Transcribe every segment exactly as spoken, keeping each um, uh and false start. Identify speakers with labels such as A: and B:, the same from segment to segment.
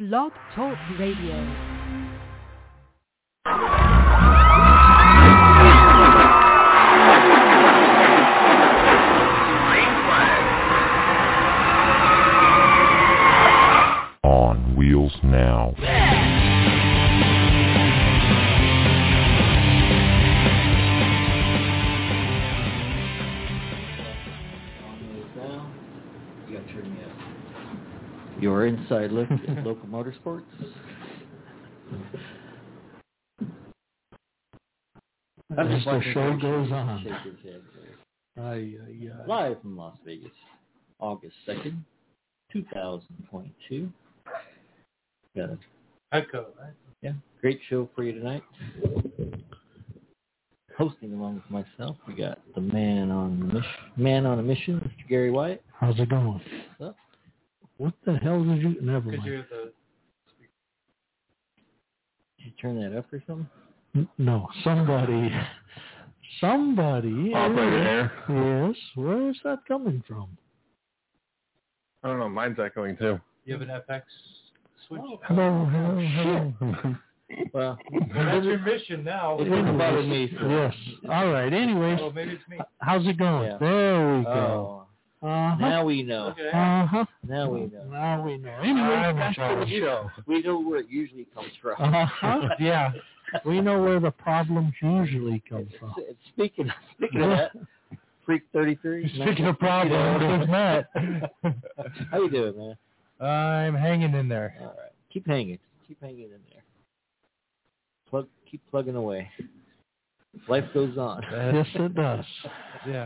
A: Blog Talk Radio.
B: On wheels now.
C: Your inside look at local motorsports.
D: As the show goes on.
C: Shake his head there.
D: Aye, aye, aye.
C: Live from Las Vegas, August second, two thousand twenty-two. Got a
E: Echo, right?
C: yeah, great show for you tonight. Hosting along with myself, we got the man on the mission, man on a mission, Mister Gary Wyatt.
D: How's it going?
C: What's up?
D: What the hell did you... Never
E: Because
D: mind.
E: you're the
C: Did you turn that up or something?
D: N- No, somebody... Somebody...
F: Operator there.
D: Yes, where's that coming from?
F: I don't know. Mine's echoing too.
E: you have an F X switch.
C: Oh,
F: Hello, hello, hello.
C: well,
E: Well, that's your mission now.
C: it didn't bother me. So.
D: Yes. All right, anyways,
E: Oh, maybe it's me.
D: how's it going?
C: Yeah.
D: There we go.
C: Oh,
D: Uh-huh.
C: now we know.
E: Okay.
D: Uh-huh.
C: Now we know.
D: Now we know. Anyway,
C: That's the show. We know where it usually comes from.
D: Uh-huh. Yeah. We know where the problems usually come from.
C: S- Speaking speaking of that, Freak thirty-three.
D: Speaking of problems, it's Matt.
C: How you doing, man?
E: I'm hanging in there.
C: All right, keep hanging. Keep hanging in there. Plug. Keep plugging away. Life goes on.
D: Yes, it does.
E: Yeah.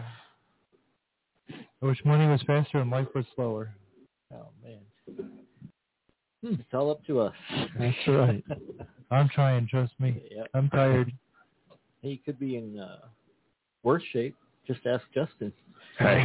E: I wish money was faster and life was slower.
C: Oh man, it's all up to us.
D: That's right.
E: I'm trying, trust me.
C: Yep.
E: I'm tired.
C: Hey, you could be in uh, worse shape. Just ask Justin.
F: Hey.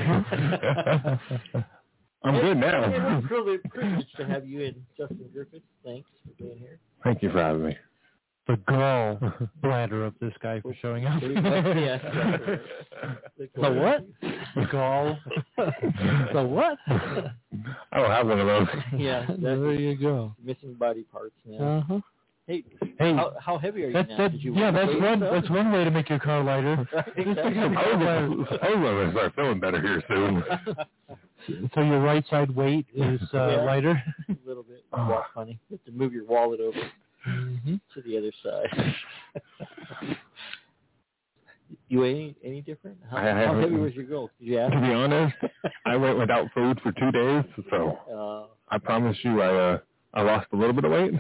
F: I'm good
C: It's
F: now.
C: a privilege privilege to have you in, Justin Griffith. Thanks for being here.
F: Thank you for having me.
E: The gall bladder of this guy for showing up.
C: Yeah.
D: The what?
E: The gall.
D: The what?
F: I don't have one of those.
C: Yeah,
D: There
C: that's
D: you go.
C: missing body parts now.
D: Uh-huh.
C: Hey,
E: Hey,
C: how, how heavy are you
E: that,
C: now?
E: that,
C: Did you
E: yeah, that's
C: weigh
E: one.
C: yourself?
E: That's one way to make your car lighter.
C: Exactly.
F: I was going to start feeling better here soon.
E: So your right side weight is uh,
C: Yeah.
E: lighter.
C: A little bit. Walk funny. You have to move your wallet over
D: Mm-hmm.
C: to the other side. You weigh any, any different? How,
F: I- I
C: how
F: haven't-
C: heavy was your goal? Did you ask?
F: To be honest, I went without food for two days, so
C: Uh,
F: I promise you I uh, I lost a little bit of weight.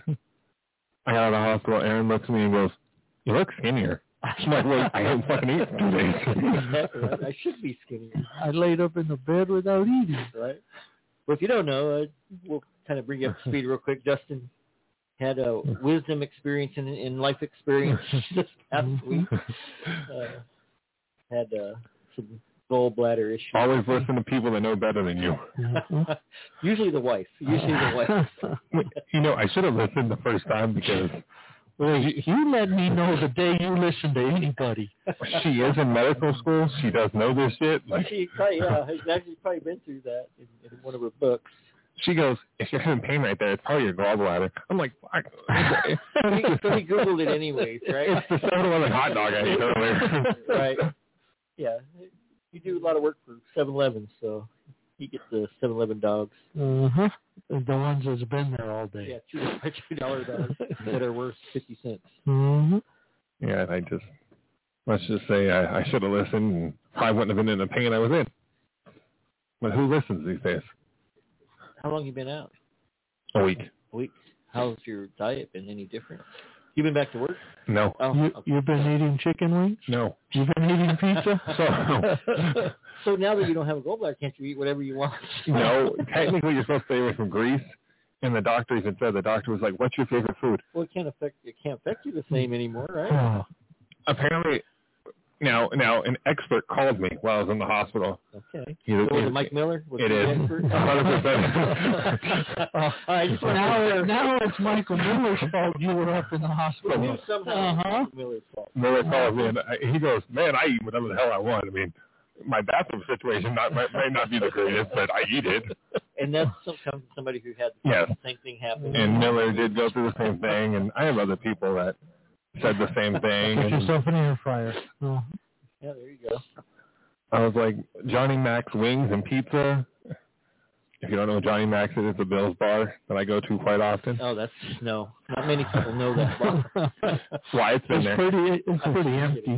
F: I got out of the hospital. Aaron looks at me and goes, "You look skinnier." I'm like, "Well, I haven't fucking eaten for two days."
C: exactly. I, I should be skinny,
D: I laid up in the bed without eating.
C: right? Well, if you don't know, uh, we'll kind of bring you up to speed real quick. Justin had a wisdom experience and in life experience this past week. Uh, had uh, some gallbladder issues.
F: Always listen to people that know better than you.
C: Usually the wife. Usually the wife.
F: You know, I should have listened the first time because
D: Well, you, you let me know the day you listen to anybody.
F: she is in medical school. She does know this shit. Like,
C: She probably, yeah, has actually probably been through that in, in one of her books.
F: she goes, "If you're having pain right there, it's probably your gallbladder." I'm like, "Fuck."
C: So he, so he Googled it anyways, right?
F: It's the seven eleven hot dog I ate earlier.
C: Right. Yeah. You do a lot of work for seven eleven, so you get the seven eleven dogs.
D: Uh-huh. The ones that's been there all
C: Yeah,
D: day.
C: two two dollar dogs that are worth fifty cents.
D: Mm-hmm.
F: Yeah, I just, let's just say I, I should have listened and probably wouldn't have been in the pain I was in. But who listens these days?
C: How long you been out?
F: A week.
C: A week. How's your diet been? Any different? You been back to work?
F: No.
C: Oh,
D: You,
C: okay.
D: you've been eating chicken wings?
F: No.
D: You've been eating pizza?
F: So,
C: So now that you don't have a gallbladder, can't you eat whatever you want?
F: no, technically you're supposed to stay away from grease. And the doctor even said, the doctor was like, "What's your favorite food?"
C: Well, it can't affect it can't affect you the same anymore, right?
D: Oh.
F: Apparently, now now an expert called me while I was in the hospital.
C: Okay.
F: He,
C: So was
F: he-
C: it Mike Miller? Was
F: It
C: he
F: is.
C: the expert?
F: one hundred percent.
C: Uh, I just want
D: Now, now it's Michael Miller's fault you were up in the
C: I
D: hospital.
C: knew somehow
D: Uh-huh.
C: it was Miller's fault.
F: Miller calls me and I, he goes, "Man, I eat whatever the hell I want." I mean, my bathroom situation not, might, might not be the greatest, but I eat it.
C: And that's some, come from somebody who had the
F: Yes.
C: same thing happen.
F: And Miller did go through the same thing, and I have other people that said the same thing.
E: Put
F: And
E: yourself in the air fryer. Oh.
C: Yeah, there you go.
F: I was like, Johnny Mac's Wings and Pizza. If you don't know what Johnny Mac's is, it's a Bill's bar that I go to quite often.
C: Oh, that's, no. Not many people know that bar.
F: Why it's been
E: It's
F: there.
E: pretty, it's pretty empty.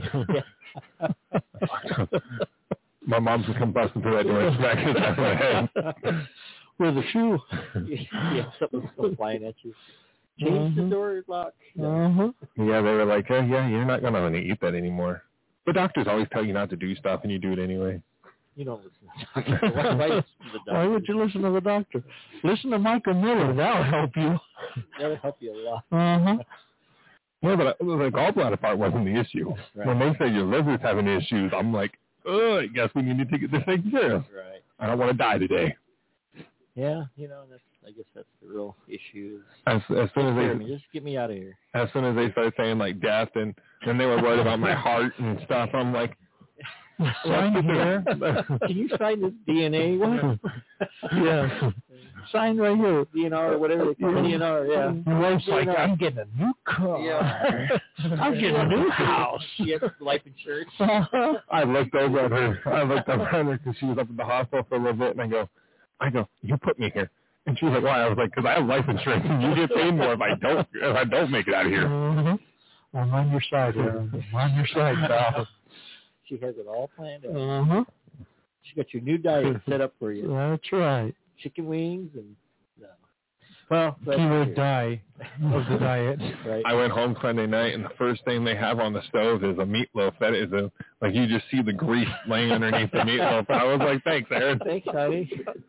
C: Yeah.
F: My mom's gonna come busting through that door and smack his ass in the head.
E: With a shoe.
C: Yeah, something's still flying at you. Change the
E: Mhm.
C: door lock.
E: Uh-huh.
F: Yeah, they were like, oh, yeah, you're not gonna want to eat that anymore. But doctors always tell you not to do stuff, and you do it anyway.
C: You don't listen to the doctor. Why, why listen to the doctor?
E: Why would you listen to the doctor? Listen to Michael Miller. That'll help you.
C: That'll help you a lot.
E: Uh-huh.
F: No, but the gallbladder part wasn't the issue.
C: Right.
F: When they say your liver's having issues, I'm like, oh, I guess we need to get this taken care of.
C: Right.
F: I don't want to die today.
C: Yeah, you know, that's, I guess that's the real issue. Is,
F: As, as soon as
C: Here,
F: they,
C: just get me out of here.
F: as soon as they started saying like death, and then they were worried about my heart and stuff, I'm like,
E: Sign here.
C: Can you sign this D N A? What?
E: Yeah. Sign right here.
C: D N R or whatever they call it. D N R, yeah.
E: My wife's like,
C: D N R.
E: I'm getting a new car.
C: Yeah.
E: I'm getting a new house.
C: She has life insurance.
F: I looked over at her. I looked over at her because she was up at the hospital for a little bit, and I go, I go, you put me here. And she was like, why? I was like, because I have life insurance, and you get paid more if I don't if I don't make it out of here.
E: Mm-hmm. I'm on your side, Aaron. I'm on your side, pal.
C: She has it all planned out.
E: Uh-huh.
C: She got your new diet set up for you.
E: That's right.
C: Chicken wings and no. Well, that's
E: Keyword
C: true.
E: die of the diet.
C: Right.
F: I went home Sunday night, and the first thing they have on the stove is a meatloaf. That is a like you just see the grease laying underneath the meatloaf. I was like, thanks, Aaron.
C: Thanks, honey.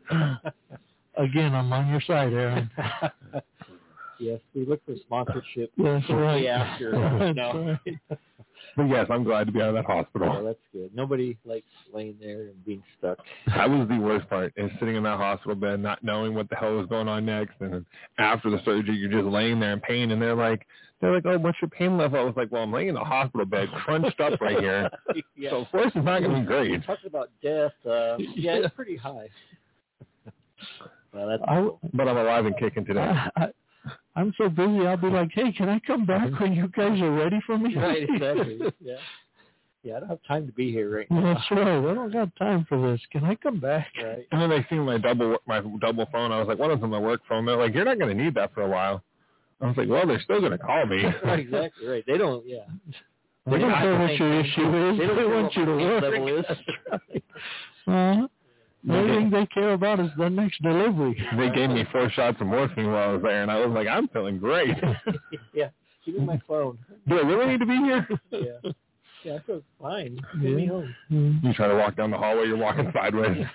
E: Again, I'm on your side, Aaron.
C: Yes, we look for sponsorship.
E: That's right.
C: Yeah, after.
E: That's
C: No.
E: right.
F: But yes, I'm glad to be out of that
C: Oh,
F: hospital.
C: that's good. Nobody likes laying there and being stuck.
F: That was the worst part, is sitting in that hospital bed, not knowing what the hell was going on next. And then after the surgery, you're just laying there in pain, and they're like, they're like, oh, what's your pain level? I was like, well, I'm laying in a hospital bed, crunched up right here.
C: Yeah.
F: So of course it's not going to be great.
C: Talking about death, uh, yeah, it's pretty high. Well, that's
E: I,
C: cool.
F: But I'm alive and kicking today.
E: I, I, I'm so busy, I'll be like, hey, can I come back when you guys are ready for me?
C: Right, exactly. Yeah. Yeah, I don't have time to be here right now.
E: That's right. I don't got time for this. Can I come back?
C: Right.
F: And then they see my double my double phone. I was like, what is on my work phone? They're like, you're not going to need that for a while. I was like, well, they're still going to call me.
C: Right, exactly right. They don't, yeah.
E: They don't
C: not
E: care what
C: saying
E: your
C: anything.
E: issue is.
C: They
E: They,
C: don't care
E: want
C: what
E: you to
C: my pain
E: work.
C: level is.
E: Uh-huh. The only thing they care about is the next delivery.
F: They gave me four shots of morphine while I was there, and I was like, I'm feeling great.
C: Yeah. Give me my phone.
F: Do I really need to be here?
C: Yeah. Yeah, I feel fine. Get me home.
F: You try to walk down the hallway, you're walking sideways.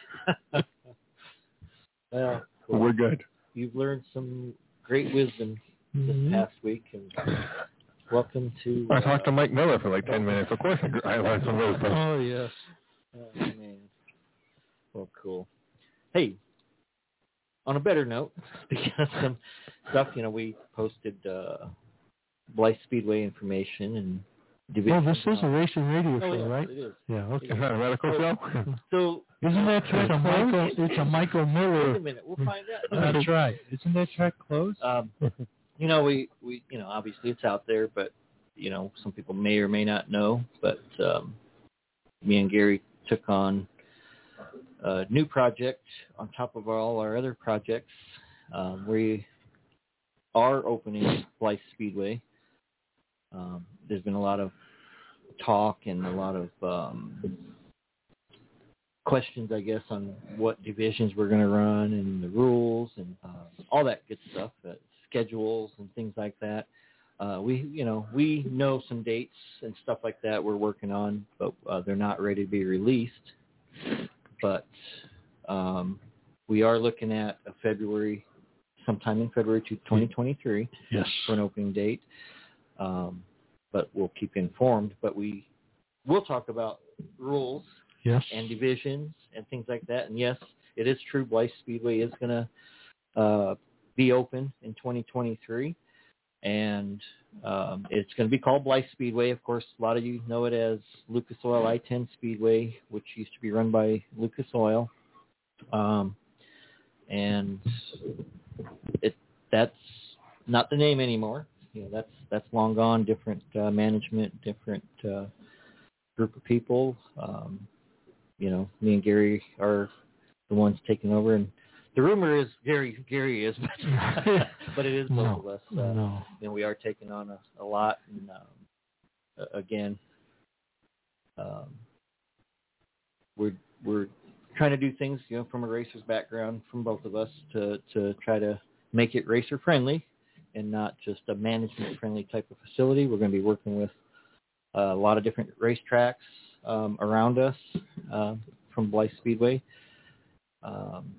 C: Well,
F: But we're good.
C: you've learned some great wisdom this
E: Mhm.
C: past week, and welcome to.
F: I talked to
C: uh,
F: Mike Miller for like ten minutes. Of course I I learned some wisdom.
E: Oh, yes.
C: Oh, man. Well, cool. Hey, on a better note, speaking of some stuff, you know, we posted uh, Blythe Speedway information and
E: Well,
C: division.
E: this is a racing radio
C: Oh,
E: show,
C: yes,
E: right?
C: it is.
E: Yeah, okay.
F: Is that a medical show?
C: So,
E: Isn't that track a Michael? It's a Michael
C: wait a
E: Miller.
C: minute, we'll find out.
E: That's right. Isn't that track closed?
C: Um, you know, we, we, you know, obviously it's out there, but, you know, some people may or may not know, but um, me and Gary took on a new project on top of all our other projects. Um, we are opening Blythe Speedway. Um, there's been a lot of talk and a lot of um, questions, I guess, on what divisions we're going to run and the rules and uh, all that good stuff, uh, schedules and things like that. Uh, we, you know, we know some dates and stuff like that we're working on, but uh, they're not ready to be released. But um, we are looking at a February, sometime in February to twenty twenty-three
E: Yes.
C: for an opening date. Um, but we'll keep you informed. But we will talk about rules
E: Yes.
C: and divisions and things like that. And yes, it is true. Blythe Speedway is going to uh, be open in twenty twenty-three. and um, it's going to be called Blythe Speedway. Of course, a lot of you know it as Lucas Oil I ten Speedway, which used to be run by Lucas Oil. Um, and it that's not the name anymore. You know, that's that's long gone. Different uh, management, different uh, group of people. Um, you know, me and Gary are the ones taking over, and the rumor is Gary Gary is, but, but it is both
D: no,
C: of us. Uh,
D: no.
C: You know, we are taking on a, a lot, and um, again, um, we're we're trying to do things, you know, from a racer's background, from both of us, to to try to make it racer friendly, and not just a management friendly type of facility. We're going to be working with uh, a lot of different racetracks um, around us uh, from Blythe Speedway. Um,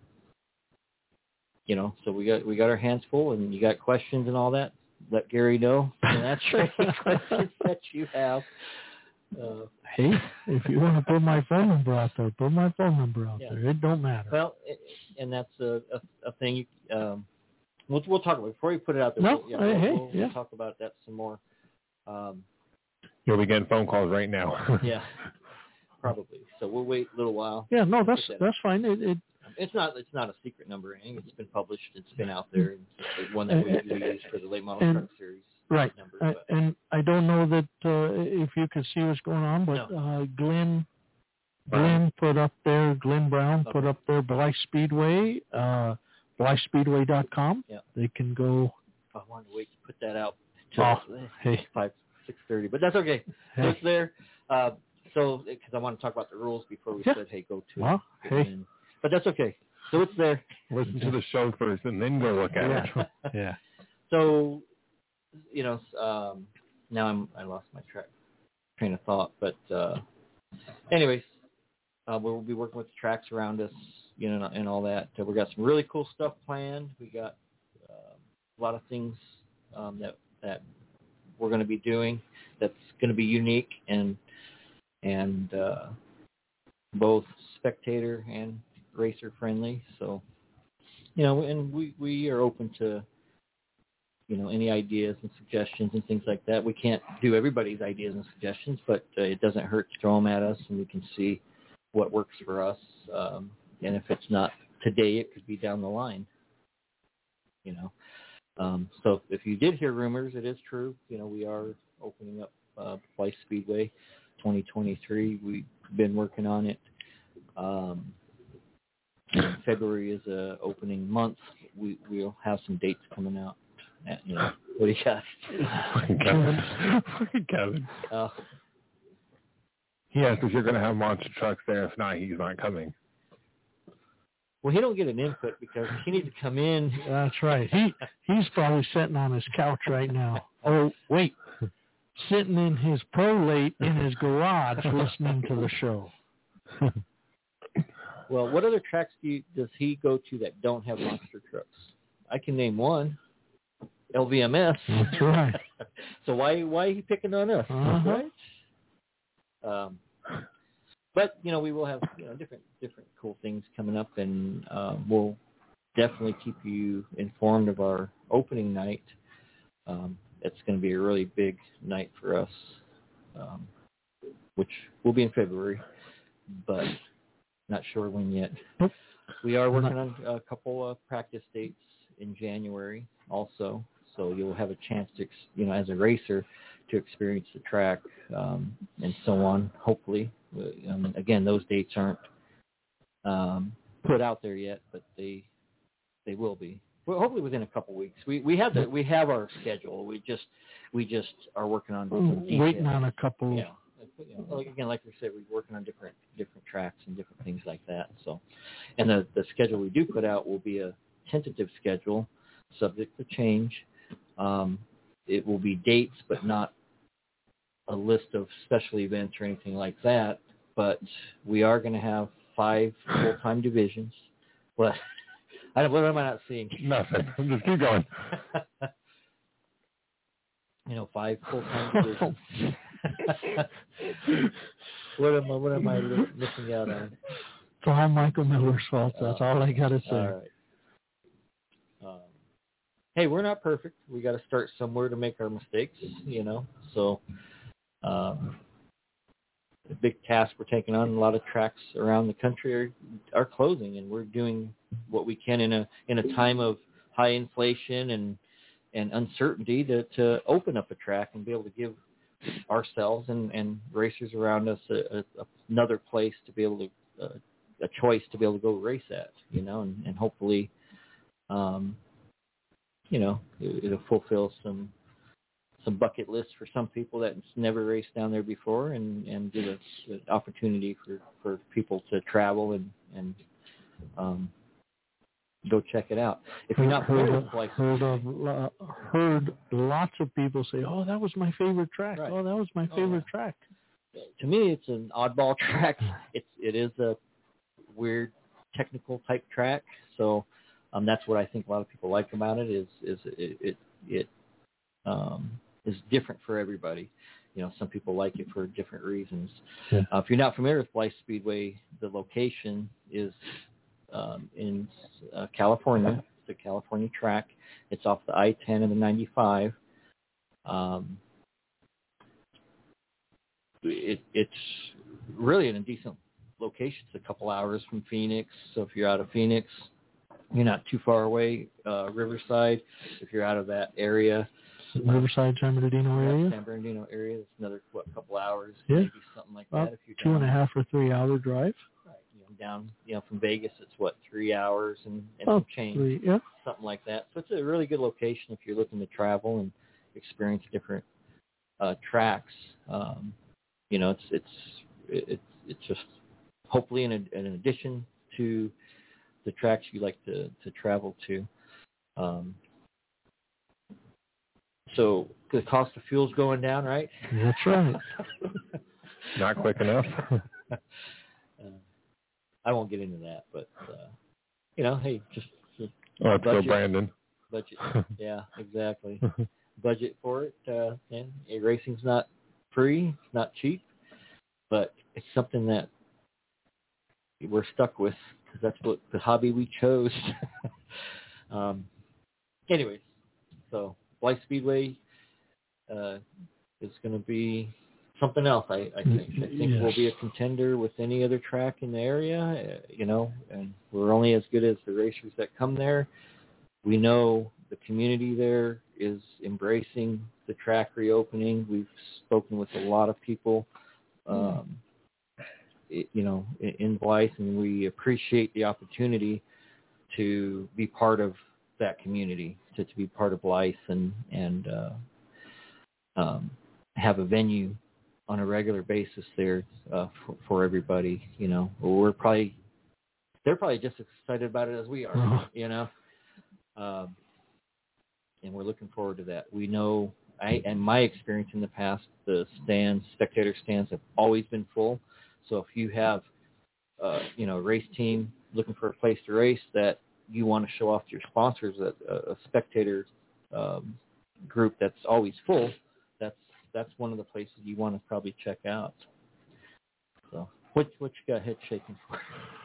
C: you know, so we got we got our hands full, and you got questions and all that, let Gary know. And that's any questions that you have. Uh,
D: hey, if you want to put my phone number out there, put my phone number out
C: yeah.
D: there. It don't matter.
C: Well, it, and that's a, a, a thing. Um, we'll we'll talk about it. Before we put it out there.
D: No,
C: we'll, yeah,
D: hey,
C: we'll,
D: hey,
C: we'll,
D: yeah.
C: we'll talk about that some more. Um,
F: You'll be getting phone calls right now.
C: yeah, probably. So we'll wait a little while.
D: Yeah, no, that's
C: that
D: that's fine. It, it
C: It's not it's not a secret number or anything. It's been published. It's been out there. It's one that we, we use for the late model
D: and,
C: truck series.
D: right.
C: Number,
D: Uh,
C: but.
D: and I don't know that uh, if you could see what's going on, but
C: No.
D: uh, Glenn Glenn put up there, Glenn Brown
C: Okay.
D: put up there, Blythe Speedway, uh, Blythe Speedway dot com.
C: Yeah.
D: They can go.
C: I wanted to wait to put that out till
D: Oh, hey.
C: five six thirty, but that's okay. So
D: Hey.
C: it's there. Uh, so because I want to talk about the rules before we
D: Yeah.
C: said, hey, go to.
D: Well,
C: it.
D: hey.
C: And, but that's okay. So it's there.
F: Listen to the show first and then go look at
D: Yeah.
F: it.
D: Yeah.
C: So, you know, um, now I'm I lost my track train of thought, but uh, anyways, uh, we'll be working with the tracks around us, you know, and all that. Uh, we got some really cool stuff planned. We got uh, a lot of things um, that that we're going to be doing that's going to be unique and and uh, both spectator and racer friendly. So, you know, and we, we are open to, you know, any ideas and suggestions and things like that. We can't do everybody's ideas and suggestions, but uh, it doesn't hurt to throw them at us, and we can see what works for us. Um, and if it's not today, it could be down the line, you know. Um, so if you did hear rumors, it is true. You know, we are opening up uh, Blythe Speedway twenty twenty-three. We've been working on it. Um, February is a opening month. We we'll have some dates coming out. At, you know, what do you got?
F: Kevin. Fucking Kevin.
C: Uh,
F: He asked if you're going to have monster trucks there. If not, he's not coming.
C: well, he don't get an input because he needs to come in.
D: That's right. He he's probably sitting on his couch right now. Oh wait, sitting in his prolate in his garage listening to the show.
C: Well, what other tracks do you, does he go to that don't have monster trucks? I can name one. L V M S.
D: That's right.
C: So why why are you picking on us?
D: Uh-huh.
C: Right? Um, but you know, we will have you know different different cool things coming up, and uh, we'll definitely keep you informed of our opening night. Um, it's going to be a really big night for us, um, which will be in February, but not sure when yet.
D: Nope.
C: We are working on a couple of practice dates in January also, so you'll have a chance to, you know, as a racer, to experience the track um, and so on. Hopefully, um, again, those dates aren't um, put out there yet, but they they will be. Well, hopefully within a couple weeks. We we have the we have our schedule. We just we just are working on some details.
D: Waiting on a couple.
C: Yeah. You know, like, again, like we said, we're working on different different tracks and different things like that. So, and the the schedule we do put out will be a tentative schedule, subject to change. Um, it will be dates, but not a list of special events or anything like that. But we are going to have five full-time divisions. What? I don't. What am I not seeing?
F: Nothing. Just keep going.
C: You know, five full-time divisions. what am I? What am I missing out on?
D: It's all Michael Miller's fault. That's
C: Uh,
D: all I got to say.
C: All right. Um, hey, we're not perfect. We got to start somewhere to make our mistakes, you know. So, um, the big task we're taking on. A lot of tracks around the country are, are closing, and we're doing what we can in a in a time of high inflation and and uncertainty to, to open up a track and be able to give ourselves and, and racers around us a, a, another place to be able to uh, a choice to be able to go race at, you know, and, and hopefully, um, you know, it, it'll fulfill some. some bucket lists for some people that's never raced down there before, and, and give us an opportunity for, for people to travel and, and um, go check it out. If you're not
D: heard,
C: familiar
D: of,
C: with like,
D: heard, of, uh, heard lots of people say, oh, that was my favorite track.
C: Right.
D: Oh, that was my favorite
C: oh, yeah.
D: track.
C: To me, it's an oddball track. It's, it is a weird technical type track. So um, that's what I think a lot of people like about it is, is it, it, it um, is different for everybody. You know, some people like it for different reasons. Yeah. Uh, if you're not familiar with Blythe Speedway, the location is um, in uh, California. It's a California track. It's off the I ten and the ninety-five. Um, it, it's really in a decent location. It's a couple hours from Phoenix. So if you're out of Phoenix, you're not too far away. Uh, Riverside, if you're out of that area,
D: Riverside, San Bernardino area.
C: San Bernardino area. It's another what, couple hours,
D: yeah.
C: maybe something like
D: About
C: that. If you're
D: two
C: down,
D: and a half or three hour drive.
C: Right, you know, down, you know, from Vegas, it's what three hours and, and
D: oh,
C: some change,
D: three, yeah,
C: something like that. So it's a really good location if you're looking to travel and experience different uh, tracks. Um, you know, it's it's it's it's just hopefully in, a, in addition to the tracks you like to to travel to. Um, So the cost of fuel's going down, right?
D: That's right.
F: Not quick enough.
C: uh, I won't get into that, but uh, you know, hey, just, just
F: oh, it's
C: budget,
F: so Brandon.
C: Budget, yeah, exactly. Budget for it. Uh, and hey, racing's not free, it's not cheap, but it's something that we're stuck with because that's what the hobby we chose. um, anyways, so. Blythe Speedway uh, is going to be something else, I, I think. I think
D: yes.
C: we'll be a contender with any other track in the area, uh, you know, and we're only as good as the racers that come there. We know the community there is embracing the track reopening. We've spoken with a lot of people, um, it, you know, in, in Blythe, and we appreciate the opportunity to be part of that community, to, to be part of Blythe and and uh, um, have a venue on a regular basis there uh, for, for everybody. You know, we're probably they're probably just as excited about it as we are.
D: Uh-huh.
C: You know, um, and we're looking forward to that. We know, I and my experience in the past, the stands, spectator stands have always been full. So if you have, uh, you know, a race team looking for a place to race that you want to show off to your sponsors, a, a spectator um, group that's always full, that's that's one of the places you want to probably check out. So what what you got head shaking for?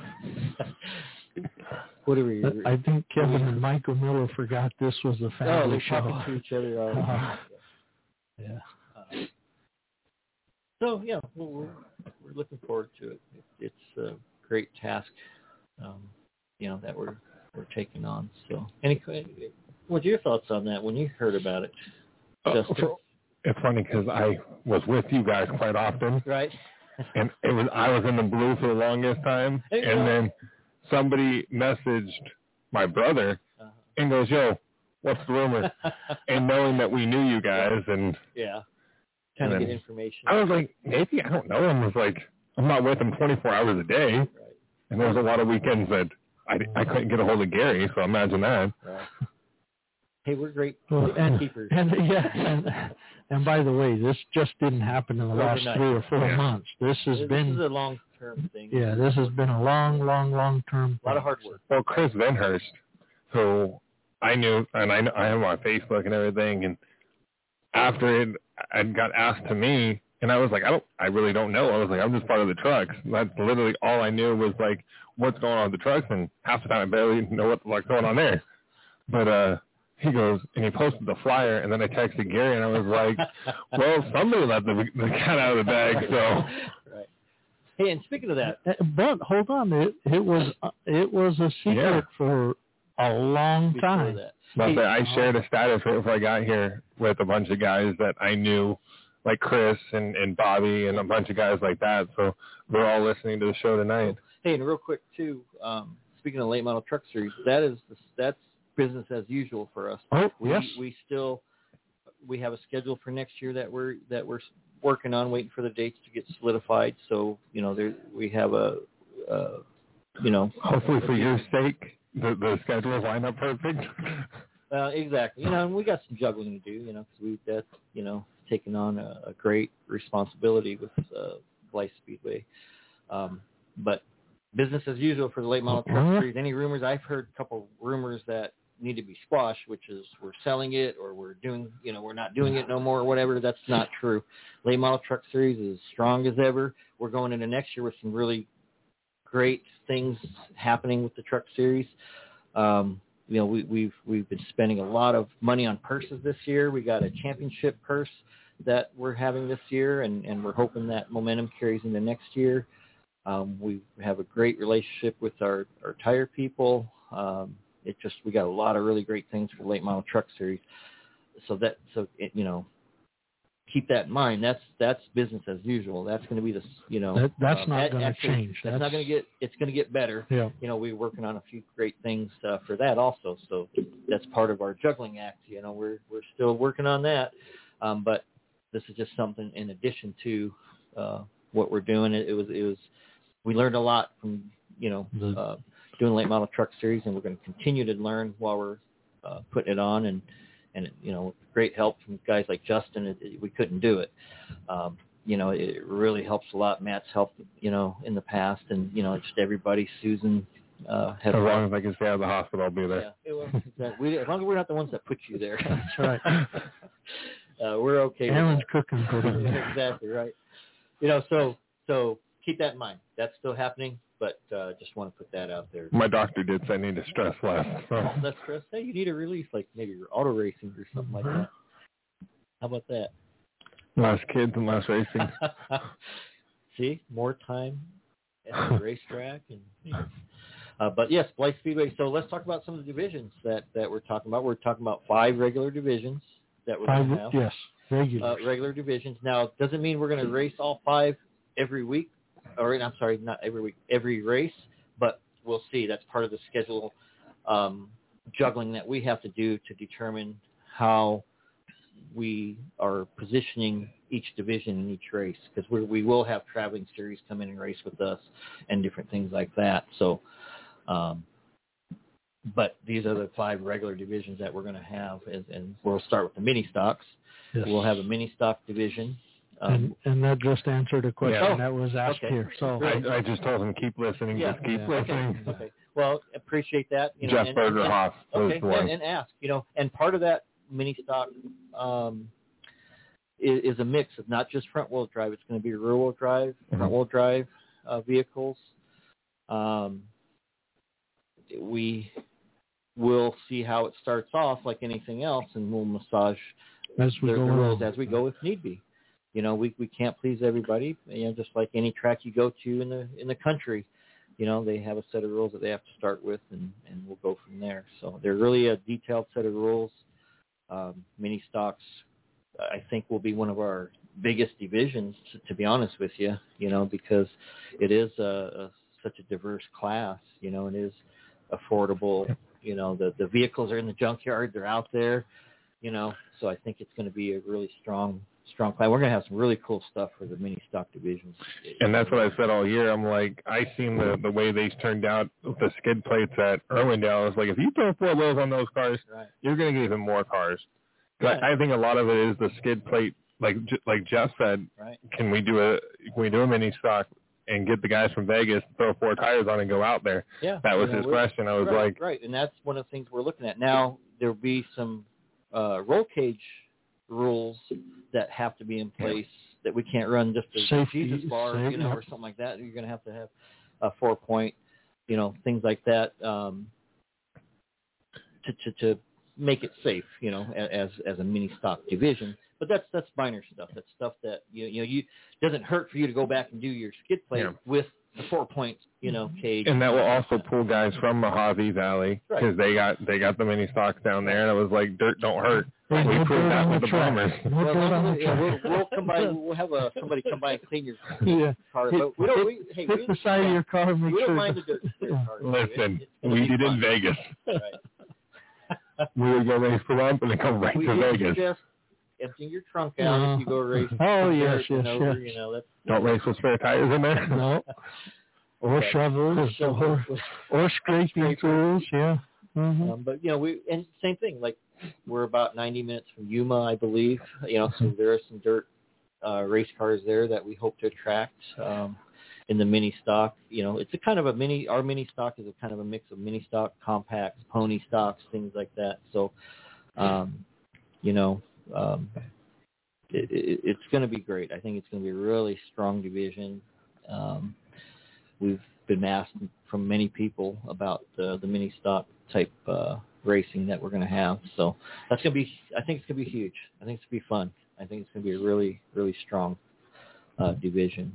C: Whatever you
D: I think Kevin and Michael Miller forgot this was a family
C: oh, they're
D: show.
C: talking to each other all the time.
D: Yeah.
C: Uh, so yeah, we're, we're we're looking forward to it. it it's a great task, um, you know, that we're we're taking on. So, any what's your thoughts on that when you heard about it, Justin? Uh, for,
F: it's funny because I was with you guys quite often,
C: right?
F: And it was I was in the blue for the longest time, and go. Then somebody messaged my brother uh-huh. and goes, "Yo, what's the rumor?" And knowing that we knew you guys, and
C: yeah, kind of get information.
F: I was like, maybe I don't know him. I was like, I'm not with him twenty-four hours a day, right. And there was a lot of weekends that I, I couldn't get a hold of Gary, so imagine that.
C: Right. Hey, we're great
D: well, and,
C: keepers.
D: And, yeah, and, and by the way, this just didn't happen in the last
C: Overnight.
D: three or four
F: yeah.
D: months. This has
C: this,
D: been
C: this is a long-term thing.
D: Yeah, this has been a long, long, long-term.
C: A lot of hard work.
F: Well, Chris Venhurst, who I knew, and I, I have him on Facebook and everything, and after it, I got asked to me, and I was like, I don't, I really don't know. I was like, I'm just part of the trucks. That's literally all I knew was like, what's going on with the trucks, and half the time I barely know what the fuck's going on there. But uh, He goes, and he posted the flyer, and then I texted Gary, and I was like, well, somebody let the, the cat out of the bag, so.
C: Right. Hey, and speaking of that.
D: But hold on, it, it was it was a secret
F: Yeah.
D: for a long time.
C: That.
F: But
C: Hey,
F: I shared a status right before I got here with a bunch of guys that I knew, like Chris and, and Bobby and a bunch of guys like that, so we're all listening to the show tonight.
C: Hey, and real quick, too, um, speaking of late model truck series, that is that's business as usual for us.
D: Oh,
C: we,
D: yes.
C: We still we have a schedule for next year that we're that we're working on, waiting for the dates to get solidified. So you know, there we have a, uh, you know,
F: hopefully for your sake, the the schedules line up perfect.
C: Uh, exactly. You know, and we got some juggling to do. You know, because we that's you know taken on a, a great responsibility with uh, Blythe Speedway, um, but. Business as usual for the late model truck
D: Uh-huh.
C: series. Any rumors? I've heard a couple rumors that need to be squashed, which is we're selling it or we're doing, you know, we're not doing it no more or whatever. That's not true. Late model truck series is as strong as ever. We're going into next year with some really great things happening with the truck series. Um, you know, we, we've we've been spending a lot of money on purses this year. We got a championship purse that we're having this year, and, and we're hoping that momentum carries into next year. Um, we have a great relationship with our, our tire people. Um, it just we got a lot of really great things for the late model truck series. So that so it, you know, keep that in mind. That's that's business as usual. That's going to be the you know
D: That, that's
C: um,
D: not
C: that,
D: going to
C: actually,
D: change.
C: That's,
D: That's
C: not going to get. It's going to get better.
D: Yeah.
C: You know, we're working on a few great things uh, for that also. So that's part of our juggling act. You know, we're we're still working on that. Um, but this is just something in addition to uh, what we're doing. It, it was it was. We learned a lot from, you know, uh, doing late model truck series, and we're going to continue to learn while we're uh, putting it on. And, and you know, with great help from guys like Justin, it, it, we couldn't do it. Um, you know, it really helps a lot. Matt's helped, you know, in the past, and, you know, just everybody, Susan. Uh, has
F: as long as I can stay out of the hospital, I'll be there.
C: Yeah, it was, exactly. we, as long as we're not the ones that put you there.
D: That's right.
C: uh, we're okay
D: Aaron's
C: with that.
D: cooking for you.
C: Exactly, right. You know, so so keep that in mind. That's still happening, but uh, just want to put that out there.
F: My doctor did say I need to stress less. So.
C: Oh, that's stress. Hey, you need a release, like maybe you're auto racing or something like that. How about that?
F: Less kids and less racing.
C: See, more time at the racetrack. and uh, But yes, Blythe Speedway. So let's talk about some of the divisions that, that we're talking about. We're talking about five regular divisions that we're
D: Five,
C: going to have.
D: yes, regular.
C: Uh, regular divisions. Now, it doesn't mean we're going to race all five every week. Or I'm sorry, not every week, every race. But we'll see. That's part of the schedule um, juggling that we have to do to determine how we are positioning each division in each race, because we we will have traveling series come in and race with us and different things like that. So, um, but these are the five regular divisions that we're going to have, and, and we'll start with the mini stocks.
D: Yes.
C: We'll have a mini stock division. Um,
D: and, and that just answered a question
C: Yeah.
D: that was asked
C: Okay.
D: here. So
F: I, I just told him keep listening,
C: Yeah.
F: just keep
D: Yeah.
F: listening.
C: Okay. Okay. Well, appreciate that. You know,
F: Jeff
C: and,
F: Berger
C: and,
F: Hoff was
C: okay,
F: the
C: yeah,
F: one.
C: and ask, you know, and part of that mini stock um, is, is a mix of not just front wheel drive. It's going to be rear wheel drive,
F: Mhm.
C: front wheel drive uh, vehicles. Um, we will see how it starts off, like anything else, and we'll massage
D: as we
C: the,
D: go
C: the rules
D: along.
C: as we go if need be. You know, we we can't please everybody. You know, just like any track you go to in the in the country, you know, they have a set of rules that they have to start with, and, and we'll go from there. So they're really a detailed set of rules. Um, mini stocks, I think, will be one of our biggest divisions, to, to be honest with you. You know, because it is a, a such a diverse class. You know, it is affordable. You know, the the vehicles are in the junkyard; they're out there. You know, so I think it's going to be a really strong. Strong class. We're going to have some really cool stuff for the mini stock divisions.
F: And that's what I said all year. I'm like, I seen the the way they turned out with the skid plates at Irwindale. I was like, if you throw four wheels on those cars,
C: Right.
F: you're going to get even more cars. 'Cause
C: Yeah.
F: I, I think a lot of it is the skid plate. Like like Jeff said,
C: Right.
F: can we do a can we do a mini stock and get the guys from Vegas to throw four tires on and go out there?
C: Yeah.
F: That was
C: You know,
F: his
C: we're-
F: question. I was
C: right,
F: like,
C: right, and that's one of the things we're looking at now. There'll be some uh, roll cage rules that have to be in place that we can't run just a
D: Safety,
C: Jesus bar,
D: safe,
C: you know,
D: yeah.
C: or something like that. You're going to have to have a four point, you know, things like that um, to, to to make it safe, you know, as as a mini stock division. But that's that's minor stuff. That's stuff that you you know you doesn't hurt for you to go back and do your skid plate
F: Yeah.
C: with the four point you know cage.
F: And that will also pull guys from Mojave Valley because
C: Right.
F: they got they got the mini stocks down there, and it was like dirt don't hurt.
D: Hey,
F: we
D: no
F: proved
D: dirt
F: that
D: on
F: with
D: the
F: the
D: track.
F: bombers.
D: No
C: Well,
D: dirt on the
C: yeah,
D: track.
C: we'll, we'll come by. We'll have a, somebody come by and clean your
D: Yeah.
C: car.
D: Hit,
C: But we don't.
D: hit,
C: We, hey,
D: hit
C: we,
D: the side of your car and make
C: we don't
D: sure.
C: mind the dirt. dirt
D: Yeah.
C: cars.
F: Listen,
C: It's- it's gonna
F: we
C: be
F: did in
C: fun.
F: Vegas.
C: Right.
F: We would go race for lump and then come right
C: We
F: to
C: do
F: Vegas.
C: suggest emptying your trunk out
D: Uh,
C: if you go race.
D: oh, yes,
C: dirt and
D: yes,
C: over,
D: yes.
C: You know, that's,
F: Don't race with spare tires in there.
D: No. Or
C: Okay.
D: shovels,
C: So,
D: or, or scraping tools, yeah. Mm-hmm.
C: Um, but you know, we and same thing. Like we're about ninety minutes from Yuma, I believe. You know, so there are some dirt uh, race cars there that we hope to attract um, in the mini stock. You know, it's a kind of a mini. Our mini stock is a kind of a mix of mini stock, compacts, pony stocks, things like that. So, um, you know, um, it, it, it's going to be great. I think it's going to be a really strong division. Um, we've been asked from many people about uh, the mini stock type uh, racing that we're going to have. So that's going to be, I think it's going to be huge. I think it's going to be fun. I think it's going to be a really, really strong uh, division.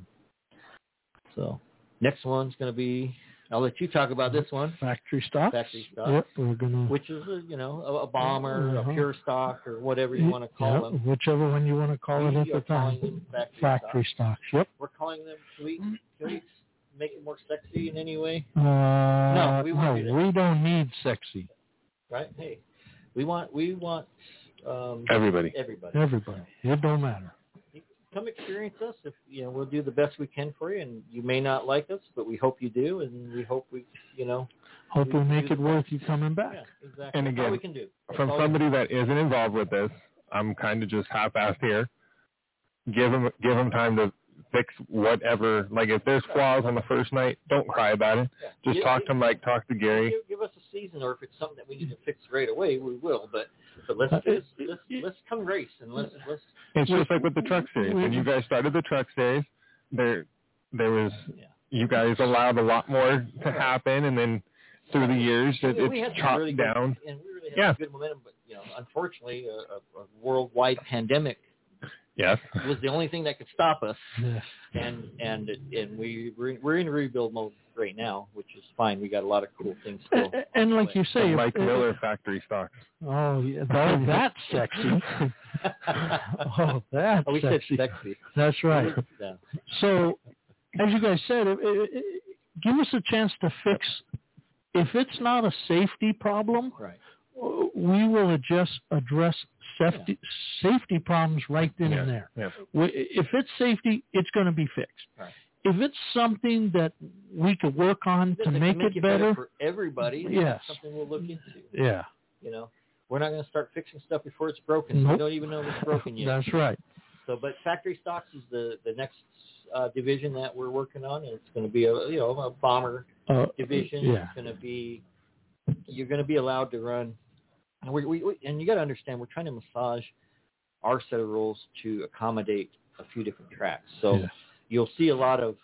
C: So next one's going to be, I'll let you talk about this one,
D: Factory stocks.
C: Factory stocks.
D: Yep, we're gonna.
C: which is, a, you know, a, a bomber,
D: Uh-huh.
C: a pure stock, or whatever you want to call
D: yeah,
C: them.
D: whichever one you want to call it
C: We
D: at the
C: are calling
D: time.
C: them factory,
D: Factory
C: stocks.
D: stocks. Yep.
C: We're calling them, can we, can we make it more sexy in any way?
D: Uh, no,
C: we won't do that.
D: we don't need sexy.
C: Right? Hey, we want, we want um,
F: Everybody.
C: everybody.
D: Everybody. It don't matter.
C: Come experience us. If you know, we'll do the best we can for you, and you may not like us, but we hope you do, and we hope we, you know,
D: Hope we
C: we
D: make
C: do
D: it
C: the
D: worth you coming back.
C: yeah, exactly.
F: And
C: That's all
F: again,
C: we can do. That's
F: From
C: all we
F: somebody that isn't involved with this, I'm kind of just half-assed here. Give them, give them time to fix whatever. Like if there's flaws on the first night, don't cry about it.
C: Yeah.
F: Just
C: Yeah,
F: talk
C: yeah.
F: to Mike, talk to Gary.
C: Give, give us a season, or if it's something that we need to fix right away, we will. But but let's
D: Uh,
C: let's,
D: it-
C: let's,
D: it-
C: let's come race and let's let's
F: It's just like with the truck series. When you guys started the truck series, there there was
C: yeah.
F: you guys allowed a lot more to happen, and then through the years it,
C: we, we had
F: it's
C: some
F: chopped
C: really good,
F: down.
C: and we really had
F: Yeah.
C: some good momentum. But you know, unfortunately, a, a, a worldwide pandemic
F: Yes.
C: was the only thing that could stop us.
D: Yes.
C: and and and we we're, we're in rebuild mode right now, which is fine. We got a lot of cool things still.
D: And, and like you say,
F: The
D: if-
F: Mike
D: if-
F: Miller factory stocks.
D: Oh, yeah, oh, that's sexy. Oh, that's
C: Oh, we
D: sexy.
C: said sexy.
D: That's right.
C: Yeah.
D: So, as you guys said, it, it, it, give us a chance to fix. If it's not a safety problem,
C: Right.
D: we will just address safety safety problems right then and there.
F: Yeah.
D: We- If it's safety, it's going to be fixed.
C: Right.
D: If it's something that we could work on to
C: Does
D: make
C: make
D: it better,
C: for everybody.
D: Yes.
C: That's something we'll look into.
D: yeah,
C: You know, we're not going to start fixing stuff before it's broken.
D: Nope.
C: We don't even know if it's broken yet.
D: that's right.
C: So, but factory stocks is the the next uh, division that we're working on, and it's going to be a you know a bomber
D: Uh,
C: division.
D: yeah.
C: It's going to be you're going to be allowed to run, and we, we, we and you got to understand we're trying to massage our set of rules to accommodate a few different tracks. So
D: Yeah.
C: you'll see a lot of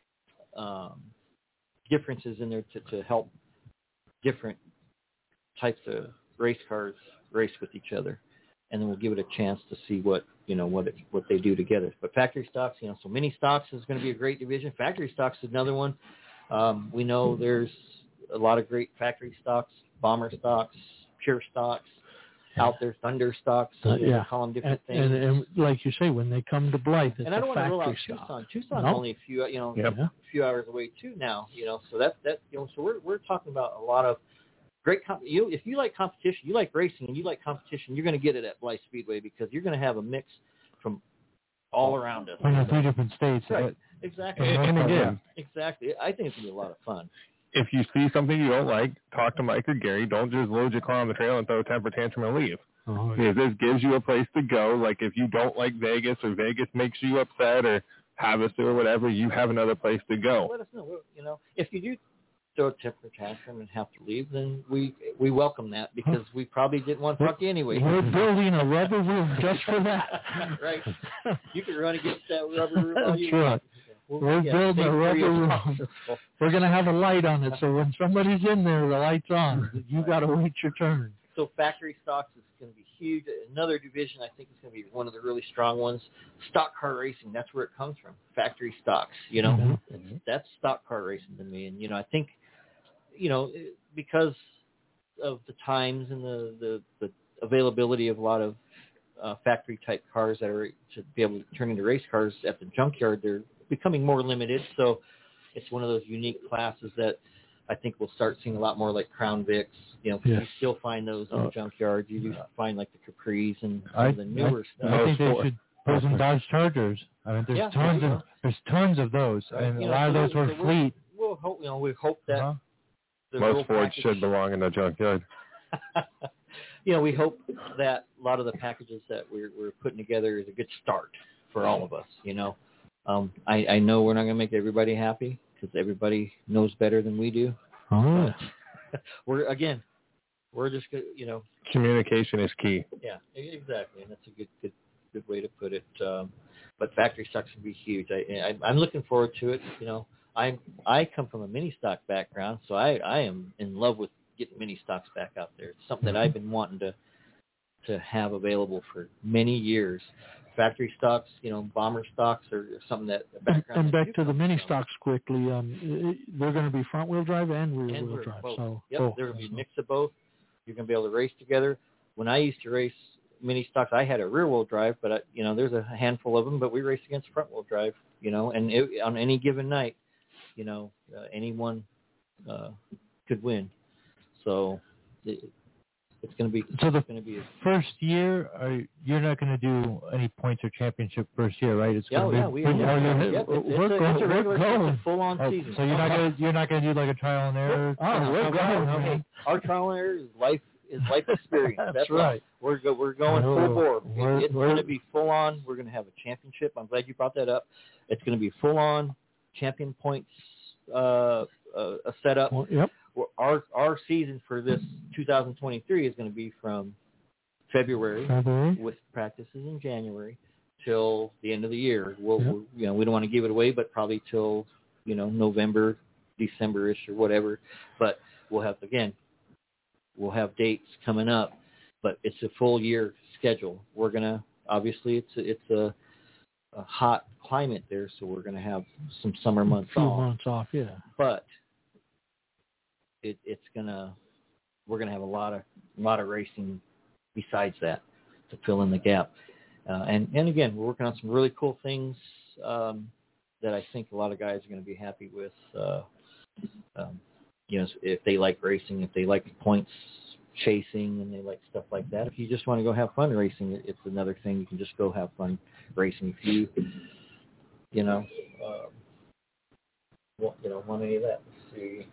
C: um, differences in there to, to help different types of race cars race with each other, and then we'll give it a chance to see what you know what it, what they do together. But factory stocks, you know, so mini stocks is going to be a great division. Factory stocks is another one. Um, we know there's a lot of great factory stocks, bomber stocks, pure stocks out there, thunder stocks.
D: Uh,
C: you know,
D: yeah.
C: call them different
D: And,
C: things.
D: and, and like you say, when they come to Blythe, it's
C: And I don't
D: a
C: want to rule out
D: factory stock.
C: Tucson. Tucson's
D: No.
C: only a few, you know,
F: Yep.
D: Yeah.
C: a few hours away too now. You know, so that that you know, so we're we're talking about a lot of great. Comp- you if you like competition, you like racing, and you like competition, you're going to get it at Blythe Speedway because you're going to have a mix from all around us.
E: In the three different states.
C: Right. Exactly.
F: And, and again,
C: Exactly. I think it's going to be a lot of fun.
F: if you see something you don't like, talk to Mike or Gary. Don't just load your car on the trail and throw a temper tantrum and leave.
D: Oh, yeah.
F: Because this gives you a place to go. Like if you don't like Vegas or Vegas makes you upset or Havasu or whatever, you have another place to go.
C: Let us know. We'll- You know, if you do throw a temper tantrum and have to leave, then we we welcome that because we probably didn't want to talk to you anyway.
D: We're building a rubber room just for that.
C: Right. You can run against that rubber room all you
D: That's right.
C: want. We'll-
D: We're
C: yeah,
D: building
C: stay
D: a
C: free
D: rubber
C: as
D: room.
C: possible.
D: We're going to have a light on it, so when somebody's in there, the light's on. You got to wait your turn.
C: so factory stocks is going to be huge. Another division I think is going to be one of the really strong ones. Stock car racing, that's where it comes from. Factory stocks, you know,
D: Mm-hmm.
C: it's, that's stock car racing to me. And, you know, I think, you know, because of the times and the, the, the availability of a lot of uh, factory-type cars that are to be able to turn into race cars at the junkyard, they're becoming more limited. So it's one of those unique classes that I think we'll start seeing a lot more like Crown Vics. You know,
D: Yes.
C: you still find those in the junkyard. You do find like the Capris and some
E: I,
C: of the newer
E: I,
C: stuff.
E: I think they should put some Dodge Chargers. I mean, there's
C: Yeah,
E: tons
C: there you
E: of
C: go.
E: there's tons of those, and
C: You
E: a
C: know,
E: lot of
C: so
E: those
C: we-
E: were
C: so we'll-
E: fleet.
C: We'll hope, you know, we hope that
E: Uh-huh.
C: the
F: Most
C: real
F: Fords
C: package-
F: should belong in the junkyard.
C: you know, we hope that a lot of the packages that we're, we're putting together is a good start for all of us, you know. Um, I, I know we're not going to make everybody happy because everybody knows better than we do.
D: Oh,
C: We're, again, we're just, gonna, you know,
F: Communication is key.
C: yeah, exactly, and that's a good good, good way to put it. Um, but factory stocks can be huge. I, I, I'm looking forward to it, you know. I I come from a mini stock background, so I, I am in love with getting mini stocks back out there. It's something that I've been wanting to to have available for many years. Factory stocks, you know, bomber stocks are something that
D: and,
C: background.
D: and
C: that
D: back
C: you
D: to the
C: come
D: mini
C: from.
D: stocks quickly. Um, it- they're going to be front wheel drive and rear
C: And
D: wheel
C: we're
D: drive.
C: both.
D: So
C: yep,
D: both.
C: there's going to be a mix of both. You're going to be able to race together. When I used to race mini stocks, I had a rear wheel drive, but I, you know, there's a handful of them. But we raced against front wheel drive, you know, and it, on any given night, you know, uh, anyone uh, could win. So it, it's going to be
E: So the
C: it's going to be a,
E: First year, are, you're not going to do any points or championship first year, right? It's
C: yeah,
E: going to
C: yeah,
E: be
C: we
E: pretty-
C: yeah,
E: oh, you're-
C: yep, it's,
E: we're
C: it's, a,
E: going-
C: it's a
E: we're
C: regular, it's
E: going.
C: a full on
E: Oh,
C: season.
E: so you're not going to you're not going to do like a trial and error.
C: Oh, we're going. Okay. Our trial and error is life is life experience.
D: That's
C: That's all.
D: right.
C: We're go, we're going
E: Oh,
C: full bore.
E: we're-
C: It, it's
E: we're-
C: going to be full on. We're going to have a championship. I'm glad you brought that up. It's going to be full on champion points uh, uh, a setup.
D: Well, yep.
C: Well, Our our season for this two thousand twenty-three is going to be from February
D: February.
C: with practices in January till the end of the year. We'll,
D: Yep.
C: we'll you know we don't want to give it away, but probably till you know November, December-ish or whatever. But we'll have again, we'll have dates coming up, but it's a full year schedule. We're gonna obviously it's a, it's a, a hot climate there, so we're gonna have some summer months
D: few
C: off.
D: months off, yeah.
C: But it, it's gonna we're gonna have a lot of a lot of racing besides that to fill in the gap. Uh, and and again, we're working on some really cool things um, that I think a lot of guys are going to be happy with. Uh, um, you know, if they like racing, if they like points chasing, and they like stuff like that. If you just want to go have fun racing, it, it's another thing. You can just go have fun racing. If you, you know, um, want, you know, want any of that. Let's see.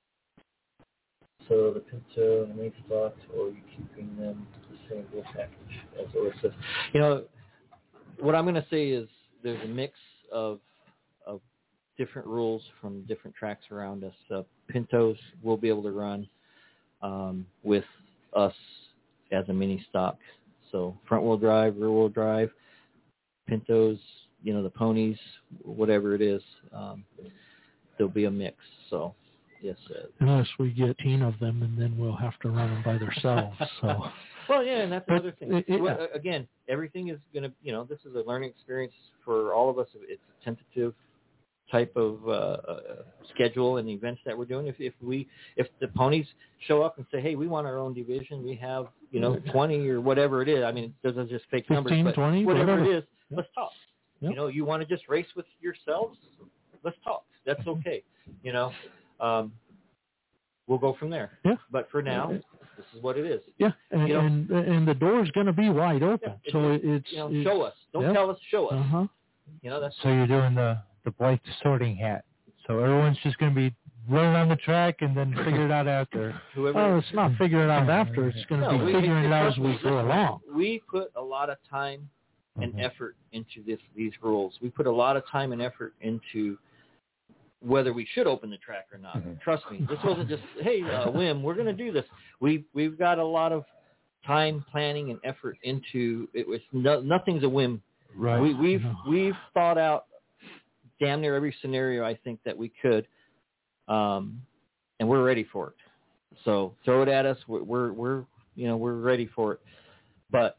C: So the Pinto and the main stocks, or are you keeping them the same wheel package as O S S? You know, what I'm going to say is there's a mix of of different rules from different tracks around us. Uh, Pintos will be able to run um, with us as a mini stock. So front wheel drive, rear wheel drive, Pintos, you know, the ponies, whatever it is, um, there'll be a mix. So. Yes, uh,
D: Unless we get eighteen of them, and then we'll have to run them by themselves. So,
C: well, yeah, and that's
D: But
C: another thing.
D: it- it-
C: Well, uh, again, everything is going to, you know, this is a learning experience for all of us. It's a tentative type of uh, uh, schedule and events that we're doing. If if we if the ponies show up and say, hey, we want our own division, we have you know twenty or whatever it is. I mean, those are just fake numbers,
D: fifteen,
C: but
D: twenty,
C: whatever,
D: whatever.
C: it is,
D: Yep.
C: let's talk.
D: Yep.
C: You know, you want to just race with yourselves? Let's talk. That's
D: Mm-hmm.
C: okay. You know. Um, We'll go from there.
D: Yeah.
C: But for now, this is what it is.
D: yeah, and
C: You know-
D: and, and the door's going to be wide open.
C: Yeah,
D: so
C: it-
D: it's
C: You know,
D: it's,
C: show us. Don't
D: yeah.
C: tell us. Show us.
D: Uh huh.
C: You know, that's
E: So you're doing the the Blythe sorting hat. So everyone's just going to be running on the track and then figure it out after.
C: whoever.
D: Well, it's not figuring it out after. It's going to
C: No,
D: be
C: we-
D: figuring it out as we
C: listen,
D: go along.
C: We put a lot of time and
E: Mhm.
C: effort into this these rules. We put a lot of time and effort into whether we should open the track or not.
F: Mhm.
C: Trust me, this wasn't just, hey, uh, Wim, we're going to do this. We we've got a lot of time, planning, and effort into it. Was no, nothing's a whim.
E: Right.
C: We, we've
D: No.
C: we've thought out damn near every scenario I think that we could, um, and we're ready for it. So throw it at us. We're we're we're, you know, we're ready for it. But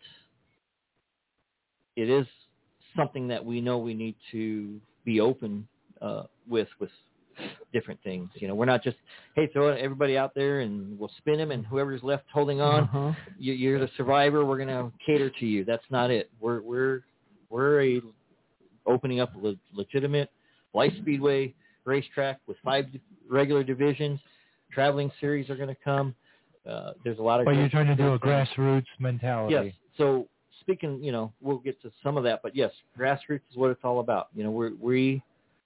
C: it is something that we know we need to be open uh, with with different things. You know, we're not just, hey, throw everybody out there and we'll spin them, and whoever's left holding on,
D: Uh-huh.
C: you, you're the survivor. We're going to cater to you. That's not it. We're we're we're a opening up a le- legitimate life speedway racetrack with five regular divisions. Traveling series are going to come. Uh, there's a lot of.
E: But you're trying to do a
C: things.
E: grassroots mentality.
C: Yes. So speaking, you know, we'll get to some of that, but yes, grassroots is what it's all about. You know, we're, we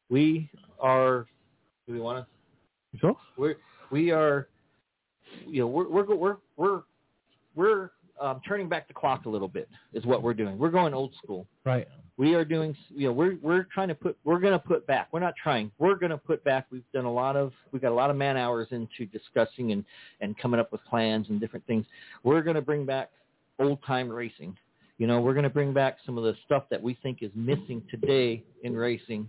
C: we are. Do we want to?
D: So?
C: We're we are. You know, we're we're we're we're we're um, turning back the clock a little bit. Is what we're doing. We're going old school.
E: Right.
C: We are doing, you know, we're we're trying to put, we're going to put back. We're not trying. We're going to put back. We've done a lot of, we've got a lot of man hours into discussing and, and coming up with plans and different things. We're going to bring back old time racing. You know, we're going to bring back some of the stuff that we think is missing today in racing,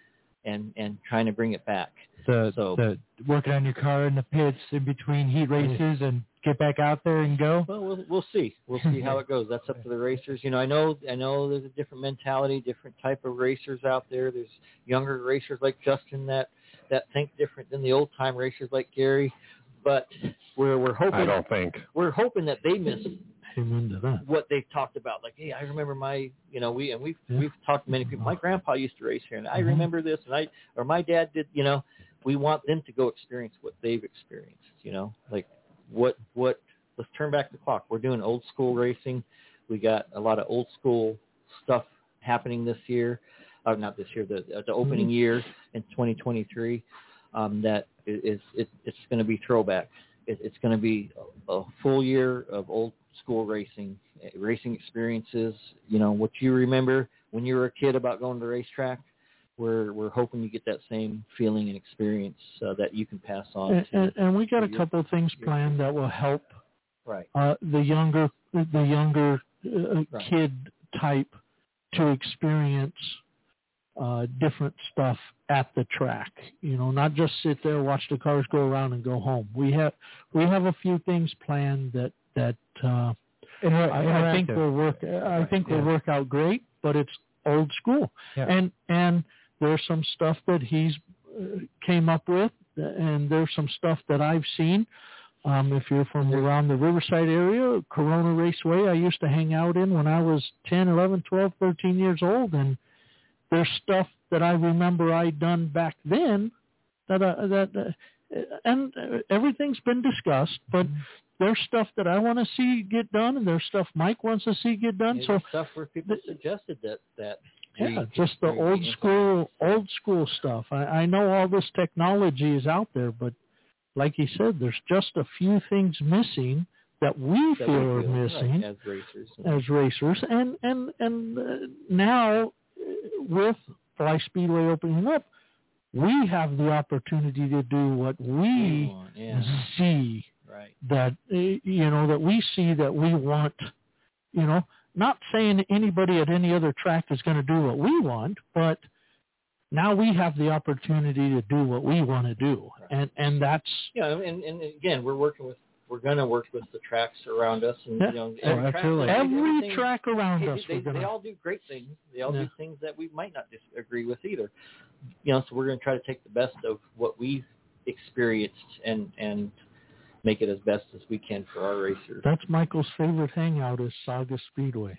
C: and and trying to bring it back.
E: The,
C: So-
E: the working on your car in the pits in between heat races and get back out there and go.
C: Well, we'll we'll see. We'll see how it goes. That's up to the racers. You know, I know I know there's a different mentality, different type of racers out there. There's younger racers like Justin that, that think different than the old time racers like Gary. But we're we're hoping
F: I don't think.
C: we're hoping that they miss
D: Amen to that.
C: what they've talked about. Like, hey, I remember my, you know, we and we've
D: Yeah.
C: we've talked to many people. My grandpa used to race here, and I
D: Mhm.
C: remember this, and I or my dad did. You know, we want them to go experience what they've experienced. You know, like what what. Let's turn back the clock. We're doing old school racing. We got a lot of old school stuff happening this year. Uh, not this year, the the opening year in twenty twenty-three. Um, that is it, it's going to be throwback. It, it's going to be a, a full year of old school racing, uh, racing experiences. You know what you remember when you were a kid about going to the racetrack. We're we're hoping you get that same feeling and experience uh, that you can pass on.
D: And,
C: to,
D: and, and we got a
C: your-
D: couple of things planned that will help
C: right.
D: uh, the younger the younger uh,
C: Right.
D: kid type to experience uh, different stuff at the track. You know, not just sit there, watch the cars go around and go home. We have we have a few things planned that that uh,
E: Inter-
D: I, I think
E: interactive.
D: will work. I think
E: yeah.
D: will work out great. But it's old school,
E: Yeah.
D: and and there's some stuff that he's uh, came up with, and there's some stuff that I've seen. Um, if you're from around the Riverside area, Corona Raceway, I used to hang out in when I was ten, eleven, twelve, thirteen years old, and there's stuff that I remember I'd done back then that, uh, that uh, and uh, everything's been discussed, but there's stuff that I want to see get done, and there's stuff Mike wants to see get done.
C: Yeah,
D: So
C: there's stuff where people suggested that that
D: yeah,
C: we-
D: just the
C: we-
D: old
C: we
D: school, old school stuff. I, I know all this technology is out there, but like he said, there's just a few things missing that we
C: that
D: feel
C: we
D: are
C: feel,
D: missing
C: right, as racers.
D: as racers. And and and uh, now uh, with Fly Speedway opening up, we have the opportunity to do what we
C: want, yeah,
D: see
C: right.
D: that uh, you know that we see that we want. You know, not saying anybody at any other track is going to do what we want, but now we have the opportunity to do what we want to do, and and that's
C: Yeah, and, and again, we're working with we're going to work with the tracks around us, and
D: Yeah.
C: you know,
E: Oh,
C: every track,
E: absolutely.
D: every
C: everything-
D: track around
C: Hey,
D: us.
C: they,
D: We're
C: they
D: gonna,
C: all do great things. They all
D: Yeah.
C: do things that we might not disagree with either. You know, so we're going to try to take the best of what we've experienced and and make it as best as we can for our racers.
D: that's Michael's favorite hangout is Saga Speedway.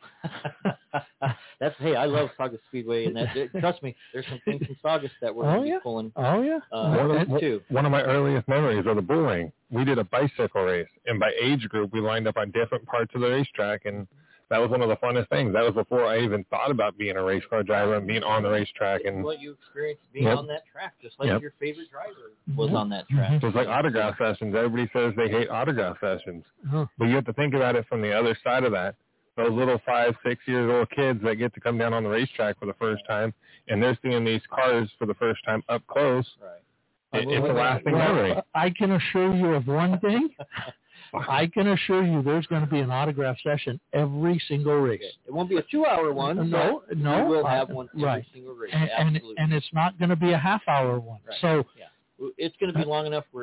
C: That's hey, I love Saugus Speedway, and that trust me, there's some things in Saugus that we're
D: Oh,
C: going to
D: yeah.
C: be pulling.
D: Oh yeah,
C: Uh,
F: One
C: that
F: of,
C: too.
F: one of my earliest memories of the bull ring, we did a bicycle race, and by age group, we lined up on different parts of the racetrack, and that was one of the funnest things. That was before I even thought about being a race car driver and being on the racetrack,
C: It's
F: and
C: what you experienced being
F: Yep.
C: on that track, just like
F: Yep.
C: your favorite driver was
D: Mhm.
C: on that track.
D: Mhm.
F: just like autograph sessions. Everybody says they hate autograph sessions,
D: Huh.
F: but you have to think about it from the other side of that. Those little five, six years old kids that get to come down on the racetrack for the first time, and they're seeing these cars for the first time up close.
C: Right.
F: It, it's a lasting
D: Well,
F: memory.
D: I can assure you of one thing. I can assure you there's going to be an autograph session every single race.
C: Okay. It won't be a two-hour one.
D: No,
C: but
D: no,
C: we will
D: I-
C: have one every
D: right.
C: single race.
D: And, and
C: Absolutely.
D: and it's not going to be a half hour one.
C: Right.
D: So
C: Yeah. It's going to be long enough where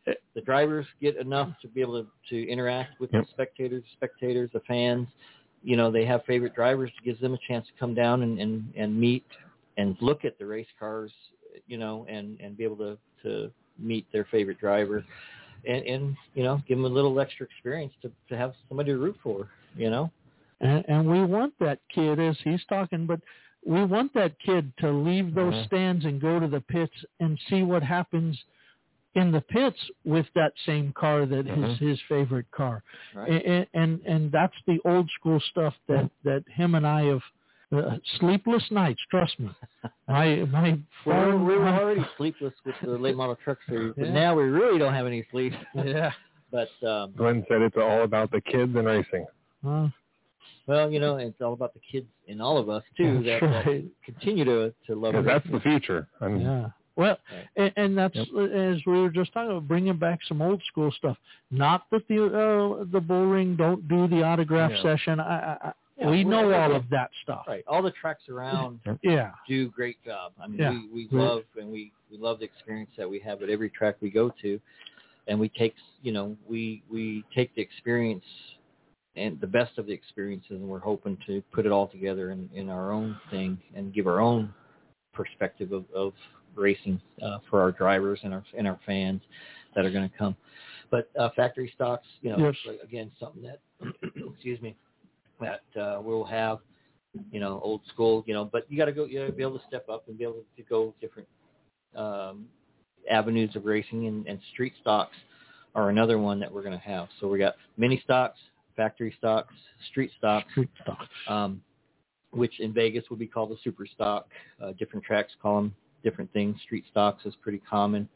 C: the drivers get enough to be able to, to interact with
F: Yep.
C: the spectators, spectators, the fans. You know, they have favorite drivers. It gives them a chance to come down and, and, and meet and look at the race cars, you know, and, and be able to, to meet their favorite driver and, and, you know, give them a little extra experience to, to have somebody to root for, you know.
D: And, and we want that kid, as he's talking, but we want that kid to leave those
F: Mhm.
D: stands and go to the pits and see what happens in the pits with that same car that
F: Mhm.
D: is his favorite car.
C: Right.
D: And, and and that's the old school stuff that, that him and I have, uh, sleepless nights, trust me. My, my
C: Well,
D: phone,
C: we were
D: my-
C: already sleepless with the late model truck series, but
D: Yeah.
C: now we really don't have any sleep.
D: yeah.
C: But, um,
F: Glenn said it's all about the kids and racing.
D: Uh,
C: well, you know, it's all about the kids in all of us, too, that,
D: That's
C: that
D: right.
C: continue to, to love
F: Because that's
C: racing.
F: the future. And
D: Yeah. Well,
C: Right.
D: and, and that's,
F: Yep.
D: as we were just talking about, bringing back some old school stuff. Not that the uh, the bull ring don't do the autograph
F: Yeah.
D: session. I, I, I
C: Yeah,
D: we
C: we're-
D: know
C: we're-
D: all of that stuff.
C: Right. All the tracks around
D: Yeah.
C: do great job. I mean,
D: Yeah.
C: we, we
D: Right.
C: love and we, we love the experience that we have at every track we go to. And we take, you know, we, we take the experience and the best of the experiences, and we're hoping to put it all together in, in our own thing and give our own perspective of, of racing uh, for our drivers and our and our fans that are going to come. But uh, factory stocks, you know,
D: Yes.
C: like, again, something that, excuse me, that uh, we'll have, you know, old school, you know, but you got to go, you got to be able to step up and be able to go different um, avenues of racing, and, and street stocks are another one that we're going to have. So we got mini stocks, factory stocks, street stocks,
D: Street stocks.
C: um, which in Vegas would be called a super stock. Uh, different tracks call them different things. Street stocks is pretty common.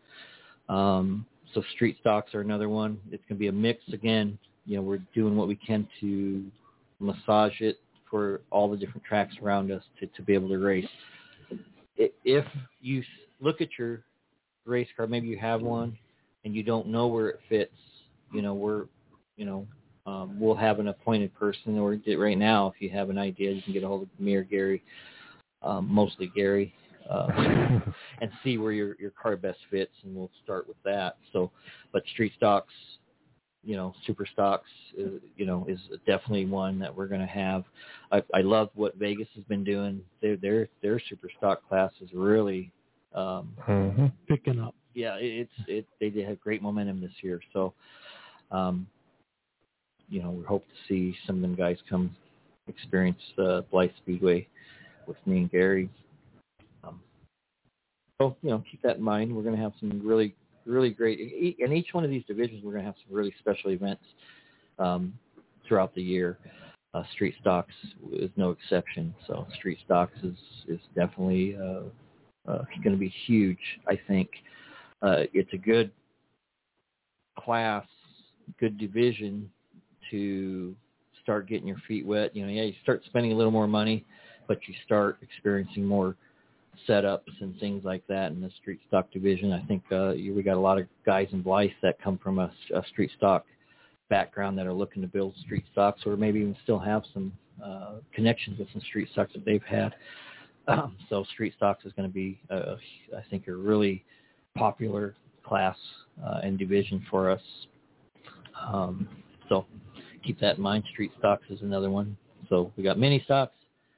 C: Um, so street stocks are another one. It's going to be a mix again. You know, we're doing what we can to massage it for all the different tracks around us to, to be able to race. I- If you s- look at your race car, maybe you have one and you don't know where it fits, you know, we're, you know, um, we'll have an appointed person, or get right now, if you have an idea, you can get a hold of me or Gary, um, mostly Gary, uh, and see where your, your car best fits, and we'll start with that. So, but street stocks, you know, super stocks, uh, you know, is definitely one that we're going to have. I, I love what Vegas has been doing. Their their their super stock class is really, um,
F: Mhm.
D: Picking up.
C: yeah, it, it's it they did have great momentum this year. So, um, you know, we hope to see some of them guys come experience uh, Blythe Speedway with me and Gary. Um, so, you know, keep that in mind. We're going to have some really, really great, e- in each one of these divisions, we're going to have some really special events um, throughout the year. Uh, street stocks is no exception. So street stocks is, is definitely uh, uh, going to be huge, I think. Uh, it's a good class, good division to start getting your feet wet. You know, yeah, you start spending a little more money, but you start experiencing more setups and things like that in the street stock division. I think uh, you, we got a lot of guys in Blythe that come from a, a street stock background that are looking to build street stocks, or maybe even still have some uh, connections with some street stocks that they've had. Um, so street stocks is going to be, uh, I think, a really popular class uh, and division for us. Um, so keep that in mind. Street stocks is another one. So we got mini stocks.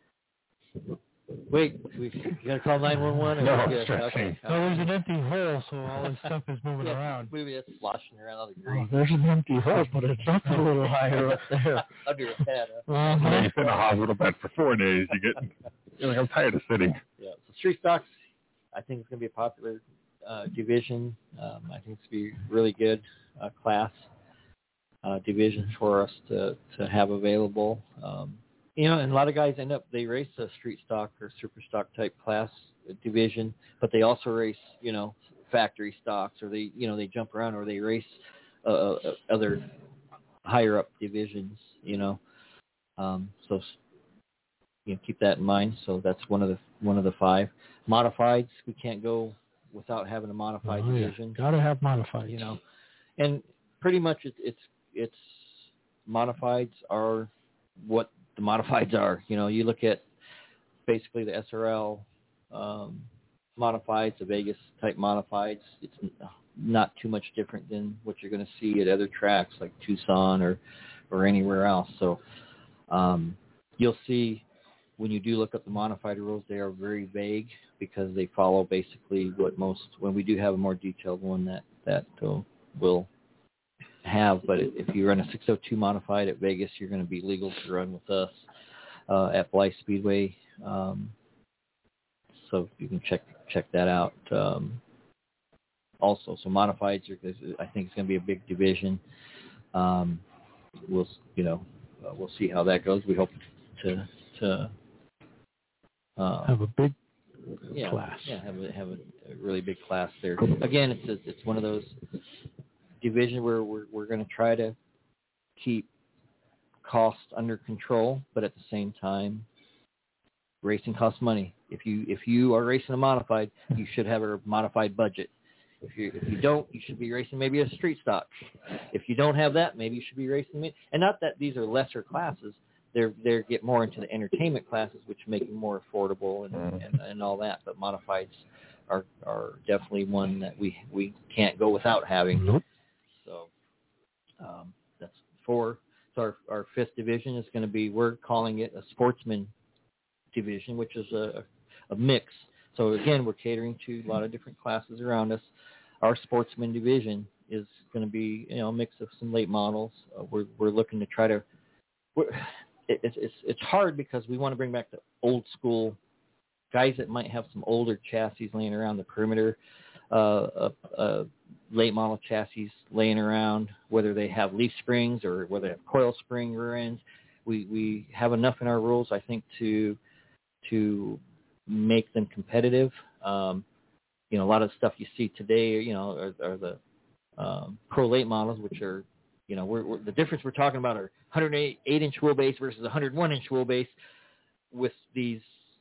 C: Wait, we you got to call nine one one?
F: No,
C: Yeah,
F: stretching.
C: okay.
E: So there's an empty hole, so all this stuff is moving
C: Yeah,
E: around.
C: maybe it's sloshing around on the
D: Oh,
C: green.
D: there's an empty hole, but it's up a little higher up there.
C: Under his head. Huh?
F: And then
D: Uh-huh.
F: you sit in a hospital bed for four days. You get, you're like, I'm tired of sitting.
C: Yeah. So street stocks, I think it's going to be a popular uh, division. Um, I think it's going to be really good uh, class uh, division for us to, to have available. Um, you know, and a lot of guys end up, they race a street stock or super stock type class division, but they also race, you know, factory stocks, or they, you know, they jump around, or they race uh, uh, other higher up divisions, you know. Um, so, you know, keep that in mind. So that's one of the one of the five. Modifieds, we can't go without having a modified
D: Oh, yeah.
C: division.
D: Gotta have modified.
C: You know, and pretty much it, it's it's modifieds are what the modifieds are. You know, you look at basically the S R L um, modifieds, the Vegas type modifieds. It's not too much different than what you're going to see at other tracks like Tucson or, or anywhere else. So um, you'll see when you do look up the modified rules, they are very vague because they follow basically what most, when we do have a more detailed one that, that uh, will have. But if you run a six oh two modified at Vegas, you're going to be legal to run with us uh, at Blythe Speedway. Um, so you can check check that out. Um, also, so modifieds, are, I think it's going to be a big division. Um, we'll, you know, uh, we'll see how that goes. We hope to to uh,
D: have a big
C: yeah,
D: class.
C: Yeah, have a have a, a really big class there. Again, it's a, it's one of those divisions where we're we're going to try to keep costs under control, but at the same time, racing costs money. If you if you are racing a modified, you should have a modified budget. If you if you don't, you should be racing maybe a street stock. If you don't have that, maybe you should be racing. And not that these are lesser classes. They're they get more into the entertainment classes, which make them more affordable and, and, and all that. But modifieds are are definitely one that we we can't go without having.
D: Nope.
C: So um, that's four. So our our fifth division is going to be, we're calling it a sportsman division, which is a a mix. So again, we're catering to a lot of different classes around us. Our sportsman division is going to be, you know, a mix of some late models. Uh, we're we're looking to try to. We're, it, it's it's it's hard because we want to bring back the old school guys that might have some older chassis laying around the perimeter, uh, uh, uh, late model chassis laying around, whether they have leaf springs or whether they have coil spring rear ends. We we have enough in our rules, I think, to to make them competitive. Um, you know, a lot of stuff you see today, you know, are, are the um, pro late models, which are, you know, we're, we're, the difference we're talking about are one hundred eight inch wheelbase versus one hundred one inch wheelbase with these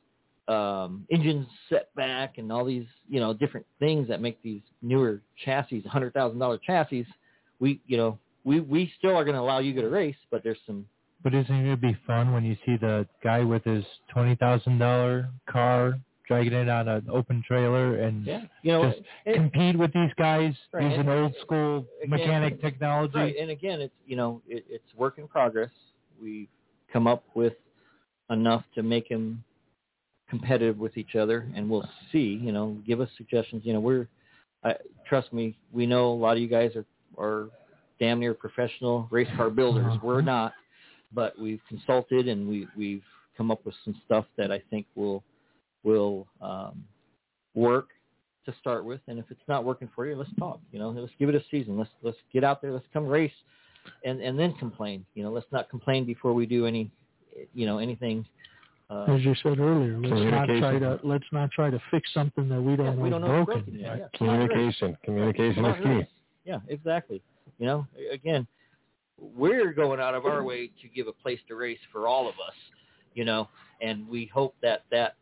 C: um, engines set back and all these, you know, different things that make these newer chassis, one hundred thousand dollars chassis. We, you know, we, we still are going to allow you to race, but there's some.
E: But isn't it going to be fun when you see the guy with his twenty thousand dollars car dragging it on an open trailer and
C: yeah. you know,
E: just
C: it,
E: compete with these guys
C: right,
E: using
C: and,
E: old school
C: again,
E: mechanic technology?
C: Right, and again, it's, you know, it, it's work in progress. We've come up with enough to make them competitive with each other, and we'll see, you know, give us suggestions. You know, we're, I, trust me, we know a lot of you guys are, are damn near professional race car builders. We're not. But we've consulted and we, we've come up with some stuff that I think will will um, work to start with. And if it's not working for you, let's talk. You know, let's give it a season. Let's let's get out there. Let's come race, and, and then complain. You know, let's not complain before we do any, you know, anything. Uh,
D: As you said earlier, let's not try to let's not try to fix something that we don't
C: yeah,
D: know
C: we
D: is
C: don't know
D: broken.
C: broken yet. Yeah,
F: Communication. Communication is key.
C: Yeah, exactly. You know, again, we're going out of our way to give a place to race for all of us, you know, and we hope that that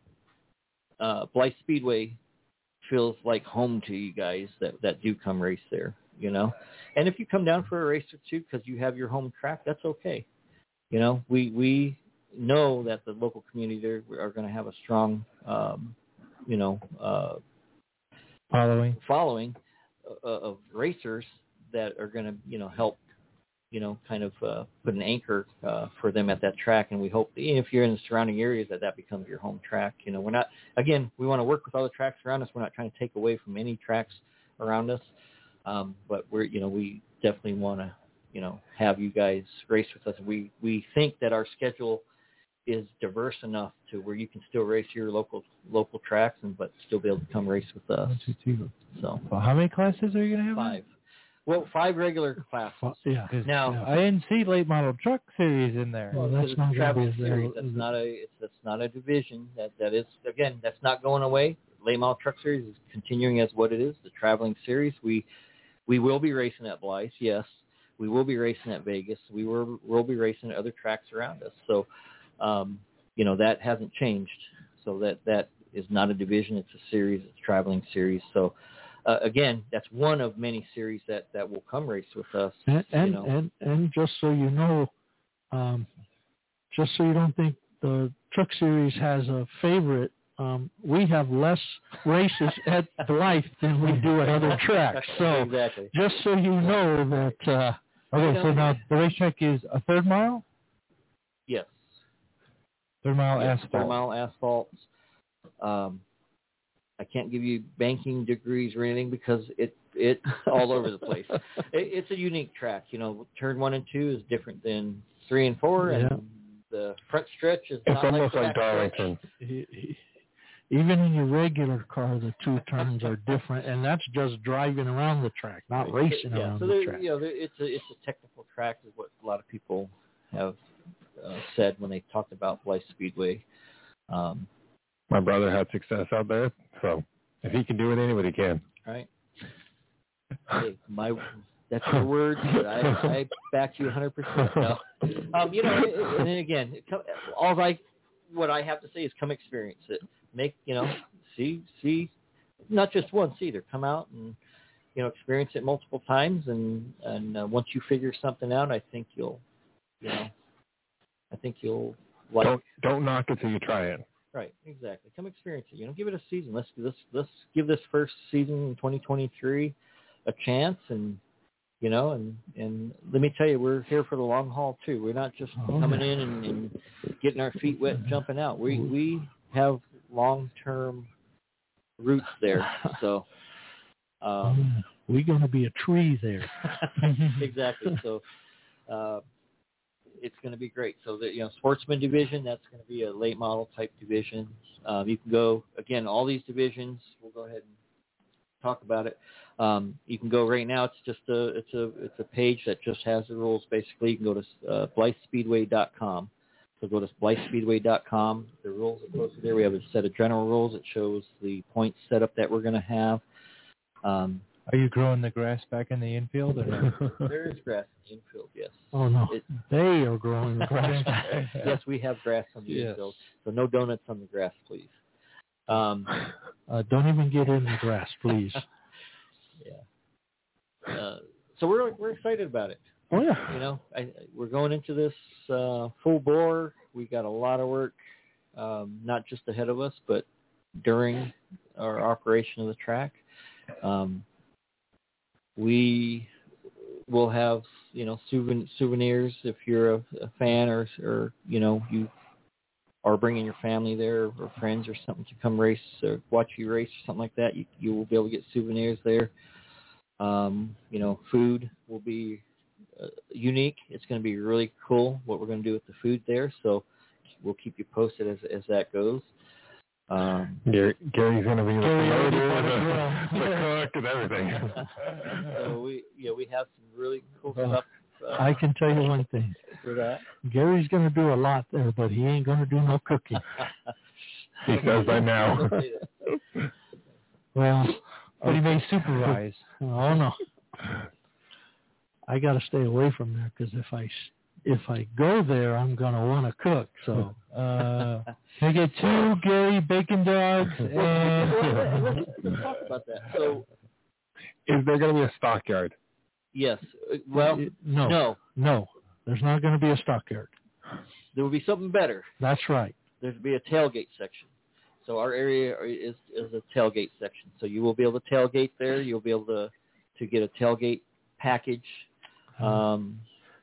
C: uh, Blythe Speedway feels like home to you guys that, that do come race there, you know. And if you come down for a race or two because you have your home track, that's okay. You know, we we know that the local community there are going to have a strong, um, you know, uh,
E: following
C: following uh, of racers that are going to, you know, help, you know, kind of uh, put an anchor uh, for them at that track. And we hope that if you're in the surrounding areas that that becomes your home track. You know, we're not, again, we want to work with all the tracks around us. We're not trying to take away from any tracks around us. Um, but we're, you know, we definitely want to, you know, have you guys race with us. We, we think that our schedule is diverse enough to where you can still race your local, local tracks and, but still be able to come race with us.
E: One, two, two.
C: So
E: well, how many classes are you going to have?
C: Five. Well, five regular classes.
D: Yeah.
C: Now,
E: yeah. I didn't see late model truck series in there.
D: Well,
C: Well,
D: that's not
C: travel
D: gonna be
C: series.
D: there.
C: That's not a. It's that's not a division. That that is again. That's not going away. Late model truck series is continuing as what it is. The traveling series. We we will be racing at Blythe. Yes, we will be racing at Vegas. We will will be racing at other tracks around us. So, um, you know, that hasn't changed. So that that is not a division. It's a series. It's a traveling series. So. Uh, again, that's one of many series that, that will come race with us.
D: And and,
C: you know.
D: and and just so you know, um, just so you don't think the truck series has a favorite, um, we have less races at Blythe than we do at other tracks. So
C: exactly.
D: just so you know that. Uh,
E: Okay, so now the racetrack is a third mile?
C: Yes.
E: Third mile
C: yes,
E: asphalt.
C: Third mile asphalt. Um, I can't give you banking degrees or anything because it it's all over the place. It, it's a unique track. You know, turn one and two is different than three and four,
D: Yeah.
C: and the front stretch is
F: It's
C: not
F: almost
C: like,
F: like
C: the back
F: Darlington.
D: he- he- even in your regular car, the two turns are different, and that's just driving around the track, not
C: stretch.
D: racing
C: yeah,
D: around
C: so
D: the
C: there,
D: track.
C: you know, there, it's a it's a technical track, is what a lot of people have uh, said when they talked about Blythe Speedway. Um,
F: My brother had success out there, so if he can do it, anybody can.
C: right. Hey, my that's your word, but I, I back you one hundred percent. No. Um, you know, and then again, all I what I have to say is come experience it. Make you know, see see, not just once either. Come out and you know experience it multiple times, and and uh, once you figure something out, I think you'll, you know, I think you'll like.
F: Don't don't knock it till you try it.
C: Right, exactly. Come experience it. You know, give it a season. Let's let's let's give this first season in twenty twenty-three a chance, and you know, and and let me tell you, we're here for the long haul too. We're not just
D: Oh,
C: coming
D: yeah.
C: in and, and getting our feet wet and jumping out. We we have long term roots there. So, um,
D: We're going to be a tree there.
C: exactly. So. Uh, It's going to be great. So the you know sportsman division, that's going to be a late model type division. Um, you can go again. All these divisions. We'll go ahead and talk about it. Um, you can go right now. It's just a it's a it's a page that just has the rules. Basically, you can go to uh, Blythe Speedway dot com. So go to Blythe Speedway dot com. The rules are posted there. We have a set of general rules that shows the points setup that we're going to have. Um,
E: Are you growing the grass back in the infield or no?
C: there is grass in the infield. Yes.
D: Oh, no.
C: It,
D: They are growing the grass.
C: yes, we have grass on the
E: Yes.
C: infield. So no donuts on the grass, please. Um,
D: Uh, don't even get in the grass, please.
C: yeah. Uh, so we're we're excited about it.
D: Oh, yeah.
C: You know, I, we're going into this uh, full bore. We got a lot of work, um, not just ahead of us, but during our operation of the track. Um, we will have, you know, souven- souvenirs if you're a, a fan or, or, you know, you are bringing your family there or friends or something to come race or watch you race or something like that. You, you will be able to get souvenirs there. Um, you know, food will be uh, unique. It's going to be really cool what we're going to do with the food there. So we'll keep you posted as as that goes. Um,
F: Gary, Gary's going to be the
D: Gary,
F: promoter, the,
D: the
F: the cook, and everything.
C: so we, yeah, we have some really cool stuff. Uh,
D: I can tell you one thing.
C: for that.
D: Gary's going to do a lot there, but he ain't going to do no cooking.
F: He says that now.
D: Well,
E: But he may supervise.
D: oh, no. I got to stay away from there because if I, s- if I go there, I'm going to want to cook. So
E: Uh, they get two Gary bacon dogs
C: Well,
E: and
C: let's, let's talk about that. So,
F: Is there going to be a stockyard?
C: yes. uh, Well,
D: no,
C: no.
D: no, there's not going to be a stockyard.
C: There will be something better.
D: That's right.
C: There'll be a tailgate section. So our area is is a tailgate section. So you will be able to tailgate there. You'll be able to to get a tailgate package. Um,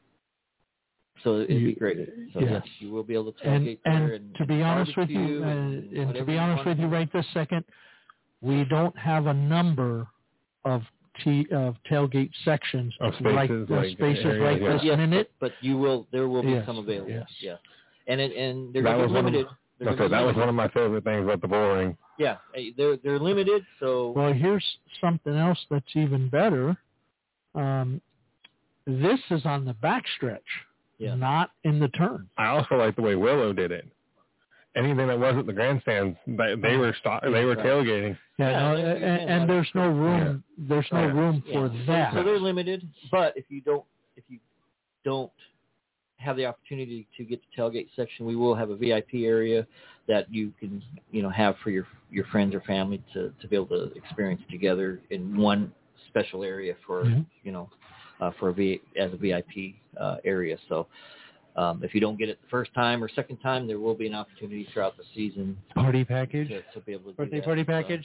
C: so it'd be great. So
D: yes.
C: yes, you will be able to
D: And,
C: tailgate there.
D: and
C: And,
D: to be honest with you,
C: barbecue
D: uh,
C: and
D: and to
C: whatever
D: be
C: you
D: honest
C: want
D: with
C: to
D: you
C: do.
D: right this second, we don't have a number of T, of tailgate sections
F: Of
D: like
F: spaces,
D: uh,
F: like
D: spaces
F: areas,
D: like
F: yeah.
D: this
C: Yes,
D: minute.
C: but, but you will. There will be
D: Yes,
C: some available.
D: yes.
C: Yeah, and it, and they're
F: That
C: gonna
F: was
C: be
F: one of my-
C: limited. They're
F: Okay,
C: gonna be
F: that was
C: limited.
F: one of my favorite things about the boring.
C: Yeah, eh, they're they're limited. So
D: Well, here's something else that's even better. Um, this is on the backstretch,
C: Yeah.
D: not in the turn.
F: I also like the way Willow did it. Anything that wasn't the grandstands, they, they were sto- they were
C: Right.
F: tailgating.
D: Yeah,
C: Yeah,
D: no,
C: you
D: and,
C: can have
D: and
C: it.
D: there's no room. There's no
F: Yeah.
D: room
C: yeah.
D: for
C: So-
D: that.
C: So they're limited. But if you don't if you don't have the opportunity to get the tailgate section, we will have a V I P area that you can you know have for your your friends or family to, to be able to experience together in one special area for
D: Mhm.
C: you know uh, for a V as a V I P uh, area. So Um, if you don't get it the first time or second time, there will be an opportunity throughout the season
E: Party package?
C: to, to be able to do
E: Birthday
C: that.
E: party
C: So,
E: package?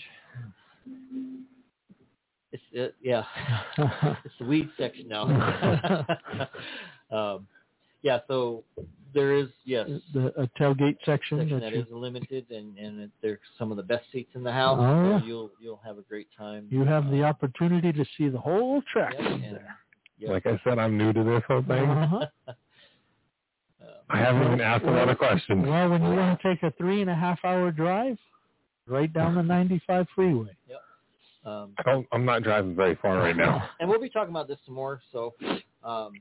C: it's it, yeah, it's the weed section now. um, yeah, so there is yes
D: The a tailgate section,
C: section
D: that
C: that
D: you,
C: is limited, and and there's some of the best seats in the house.
D: Oh,
C: so
D: yeah.
C: you'll you'll have a great time.
D: you have the
C: Uh,
D: opportunity to see the whole track
C: yeah,
D: from
C: and-
D: there.
C: yeah.
F: Like I said, I'm new to this whole thing.
D: Uh-huh.
F: I haven't even asked a lot of questions.
D: Well, when you want to take a three and a half hour drive, right down the ninety-five freeway.
C: Um,
F: I don't, I'm not driving very far right now.
C: and we'll be talking about this some more. So, um,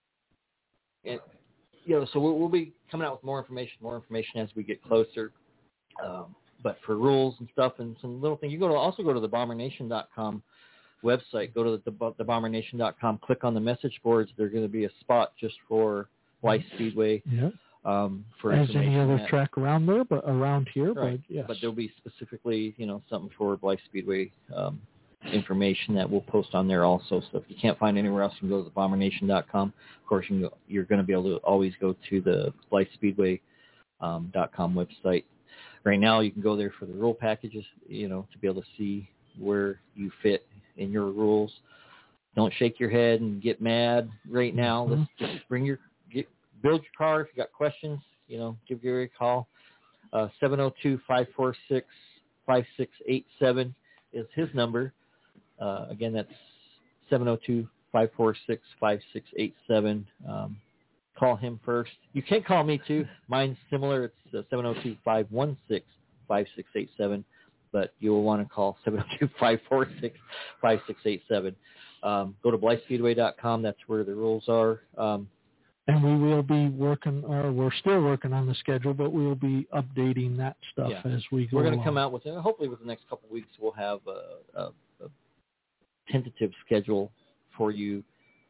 C: it, you know, so we'll, we'll be coming out with more information, more information as we get closer. Um, but for rules and stuff and some little things, you go to also go to the bomber nation dot com website. Go to the, the bomber nation dot com. Click on the message boards. There's going to be a spot just for Blythe Speedway.
D: Yeah.
C: Um, for
D: As any
C: information
D: other
C: that-
D: track around there, but around here,
C: Right.
D: but yes.
C: But there'll be specifically, you know, something for Blythe Speedway um, information that we'll post on there also. So if you can't find anywhere else, you can go to the bomber nation dot com. Of course, you can go, you're going to be able to always go to the Blythe Speedway um, dot com website. Right now, you can go there for the rule packages, you know, to be able to see where you fit in your rules. Don't shake your head and get mad right now.
D: Mm-hmm.
C: Let's just bring your get build your car. If you got questions, you know, give Gary a call. Uh, seven oh two, five four six, five six eight seven is his number. Uh, again, that's seven oh two, five four six, five six eight seven. Um, call him first. You can call me too. Mine's similar. It's uh, seven oh two, five one six, five six eight seven. But you'll want to call seven oh two, five four six, five six eight seven. Um, go to Blythe Speedway dot com. That's where the rules are. Um,
D: And we will be working, or we're still working on the schedule, but we'll be updating that stuff
C: Yeah.
D: as we go
C: We're going to
D: along.
C: come out with, hopefully within the next couple of weeks, we'll have a, a, a tentative schedule for you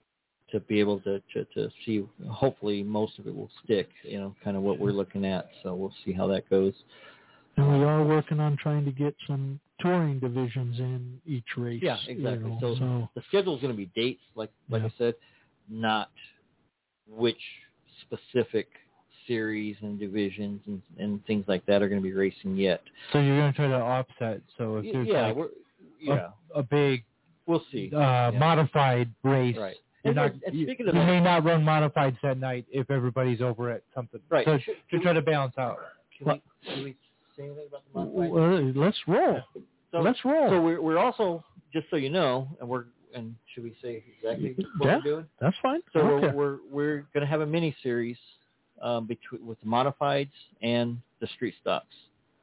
C: to be able to, to, to see. Hopefully most of it will stick, you know, kind of what we're looking at. So we'll see how that goes.
D: And we are working on trying to get some touring divisions in each race.
C: Yeah,
D: you
C: exactly.
D: know,
C: So,
D: so
C: the schedule is going to be dates, like like
D: Yeah.
C: I said, not which specific series and divisions and, and things like that are going to be racing yet.
E: So you're going to try to offset. So if there's
C: yeah,
E: like
C: we're, yeah,
E: a, a big
C: we'll see.
E: uh,
C: Yeah.
E: modified race,
C: Right.
E: you're
C: And,
E: not,
C: and
E: you,
C: speaking
E: you
C: of that,
E: may not run modifieds that night if everybody's over at something.
C: Right.
E: So
C: Should-
E: to try to balance out.
C: can we, can we say anything about the modified?
D: well, let's roll.
C: So,
D: let's roll.
C: so we're we're also, just so you know, and we're and should we say exactly what
D: Yeah.
C: we're doing?
D: That's fine.
C: So
D: okay.
C: we're we're we're going to have a mini series um, between with the modifieds and the street stocks.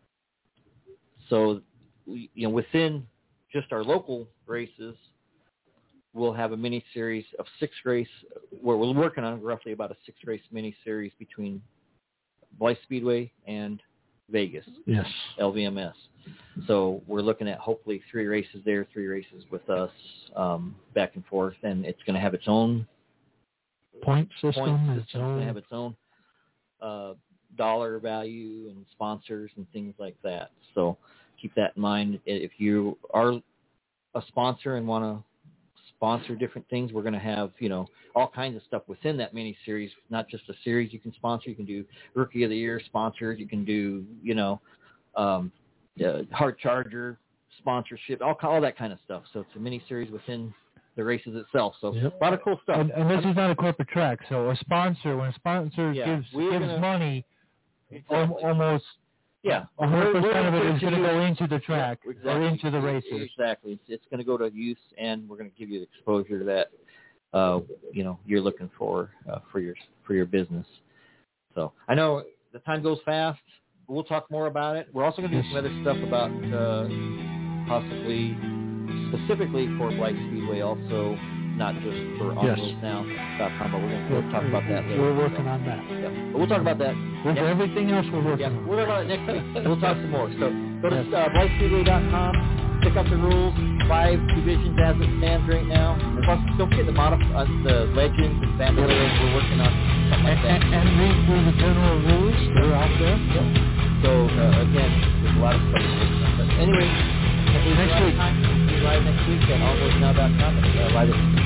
C: So, we, you know, within just our local races, we'll have a mini series of six race. Where we're working on roughly about a six race mini series between Blythe Speedway and Vegas,
D: Yes.
C: L V M S. So we're looking at hopefully three races there, three races with us, um, back and forth, and it's going to have its own
D: Point system.
C: point system.
D: its
C: It's going
D: own-
C: to have its own uh, dollar value and sponsors and things like that. So keep that in mind. If you are a sponsor and want to sponsor different things, we're going to have, you know, all kinds of stuff within that mini series, not just a series you can sponsor. You can do Rookie of the Year sponsors. You can do, you know, um, uh, hard charger sponsorship, all, all that kind of stuff. So it's a mini series within the races itself. So
D: Yep.
C: a lot of cool stuff.
E: And, and this is not a corporate track. So a sponsor, when a sponsor
C: Yeah,
E: gives
C: we're
E: gives
C: gonna-
E: money,
C: Exactly.
E: al- almost
C: Yeah,
E: one hundred
C: We're- we're
E: percent of it
C: gonna
E: is going to
C: use-
E: go into the track
C: Yeah,
E: or
C: exactly.
E: into the races.
C: Exactly. It's, it's going to go to use, and we're going to give you the exposure that uh, you know you're looking for uh, for your for your business. So I know the time goes fast. But we'll talk more about it. We're also going to do some other stuff about uh, possibly specifically for Blythe Speedway, also not just for
D: Yes.
C: on now dot com, but we're going to we'll talk about that later.
D: We're working
C: So,
D: on that.
C: yeah. But we'll talk about that.
D: With
C: next-
D: everything else we're working
C: Yeah,
D: on.
C: we'll talk about it next week. We'll talk some more. So go to uh, Blythe Speedway dot com, check out the rules, five divisions as it stands right now. And plus, don't forget the modif- uh, the legends and bandoleros. We're working on something like
D: And,
C: that.
D: and read through the general rules. They're out there.
C: So uh, again, there's a lot of stuff we're working on. But anyway, next week, live next week at all goes now dot com. Uh, live at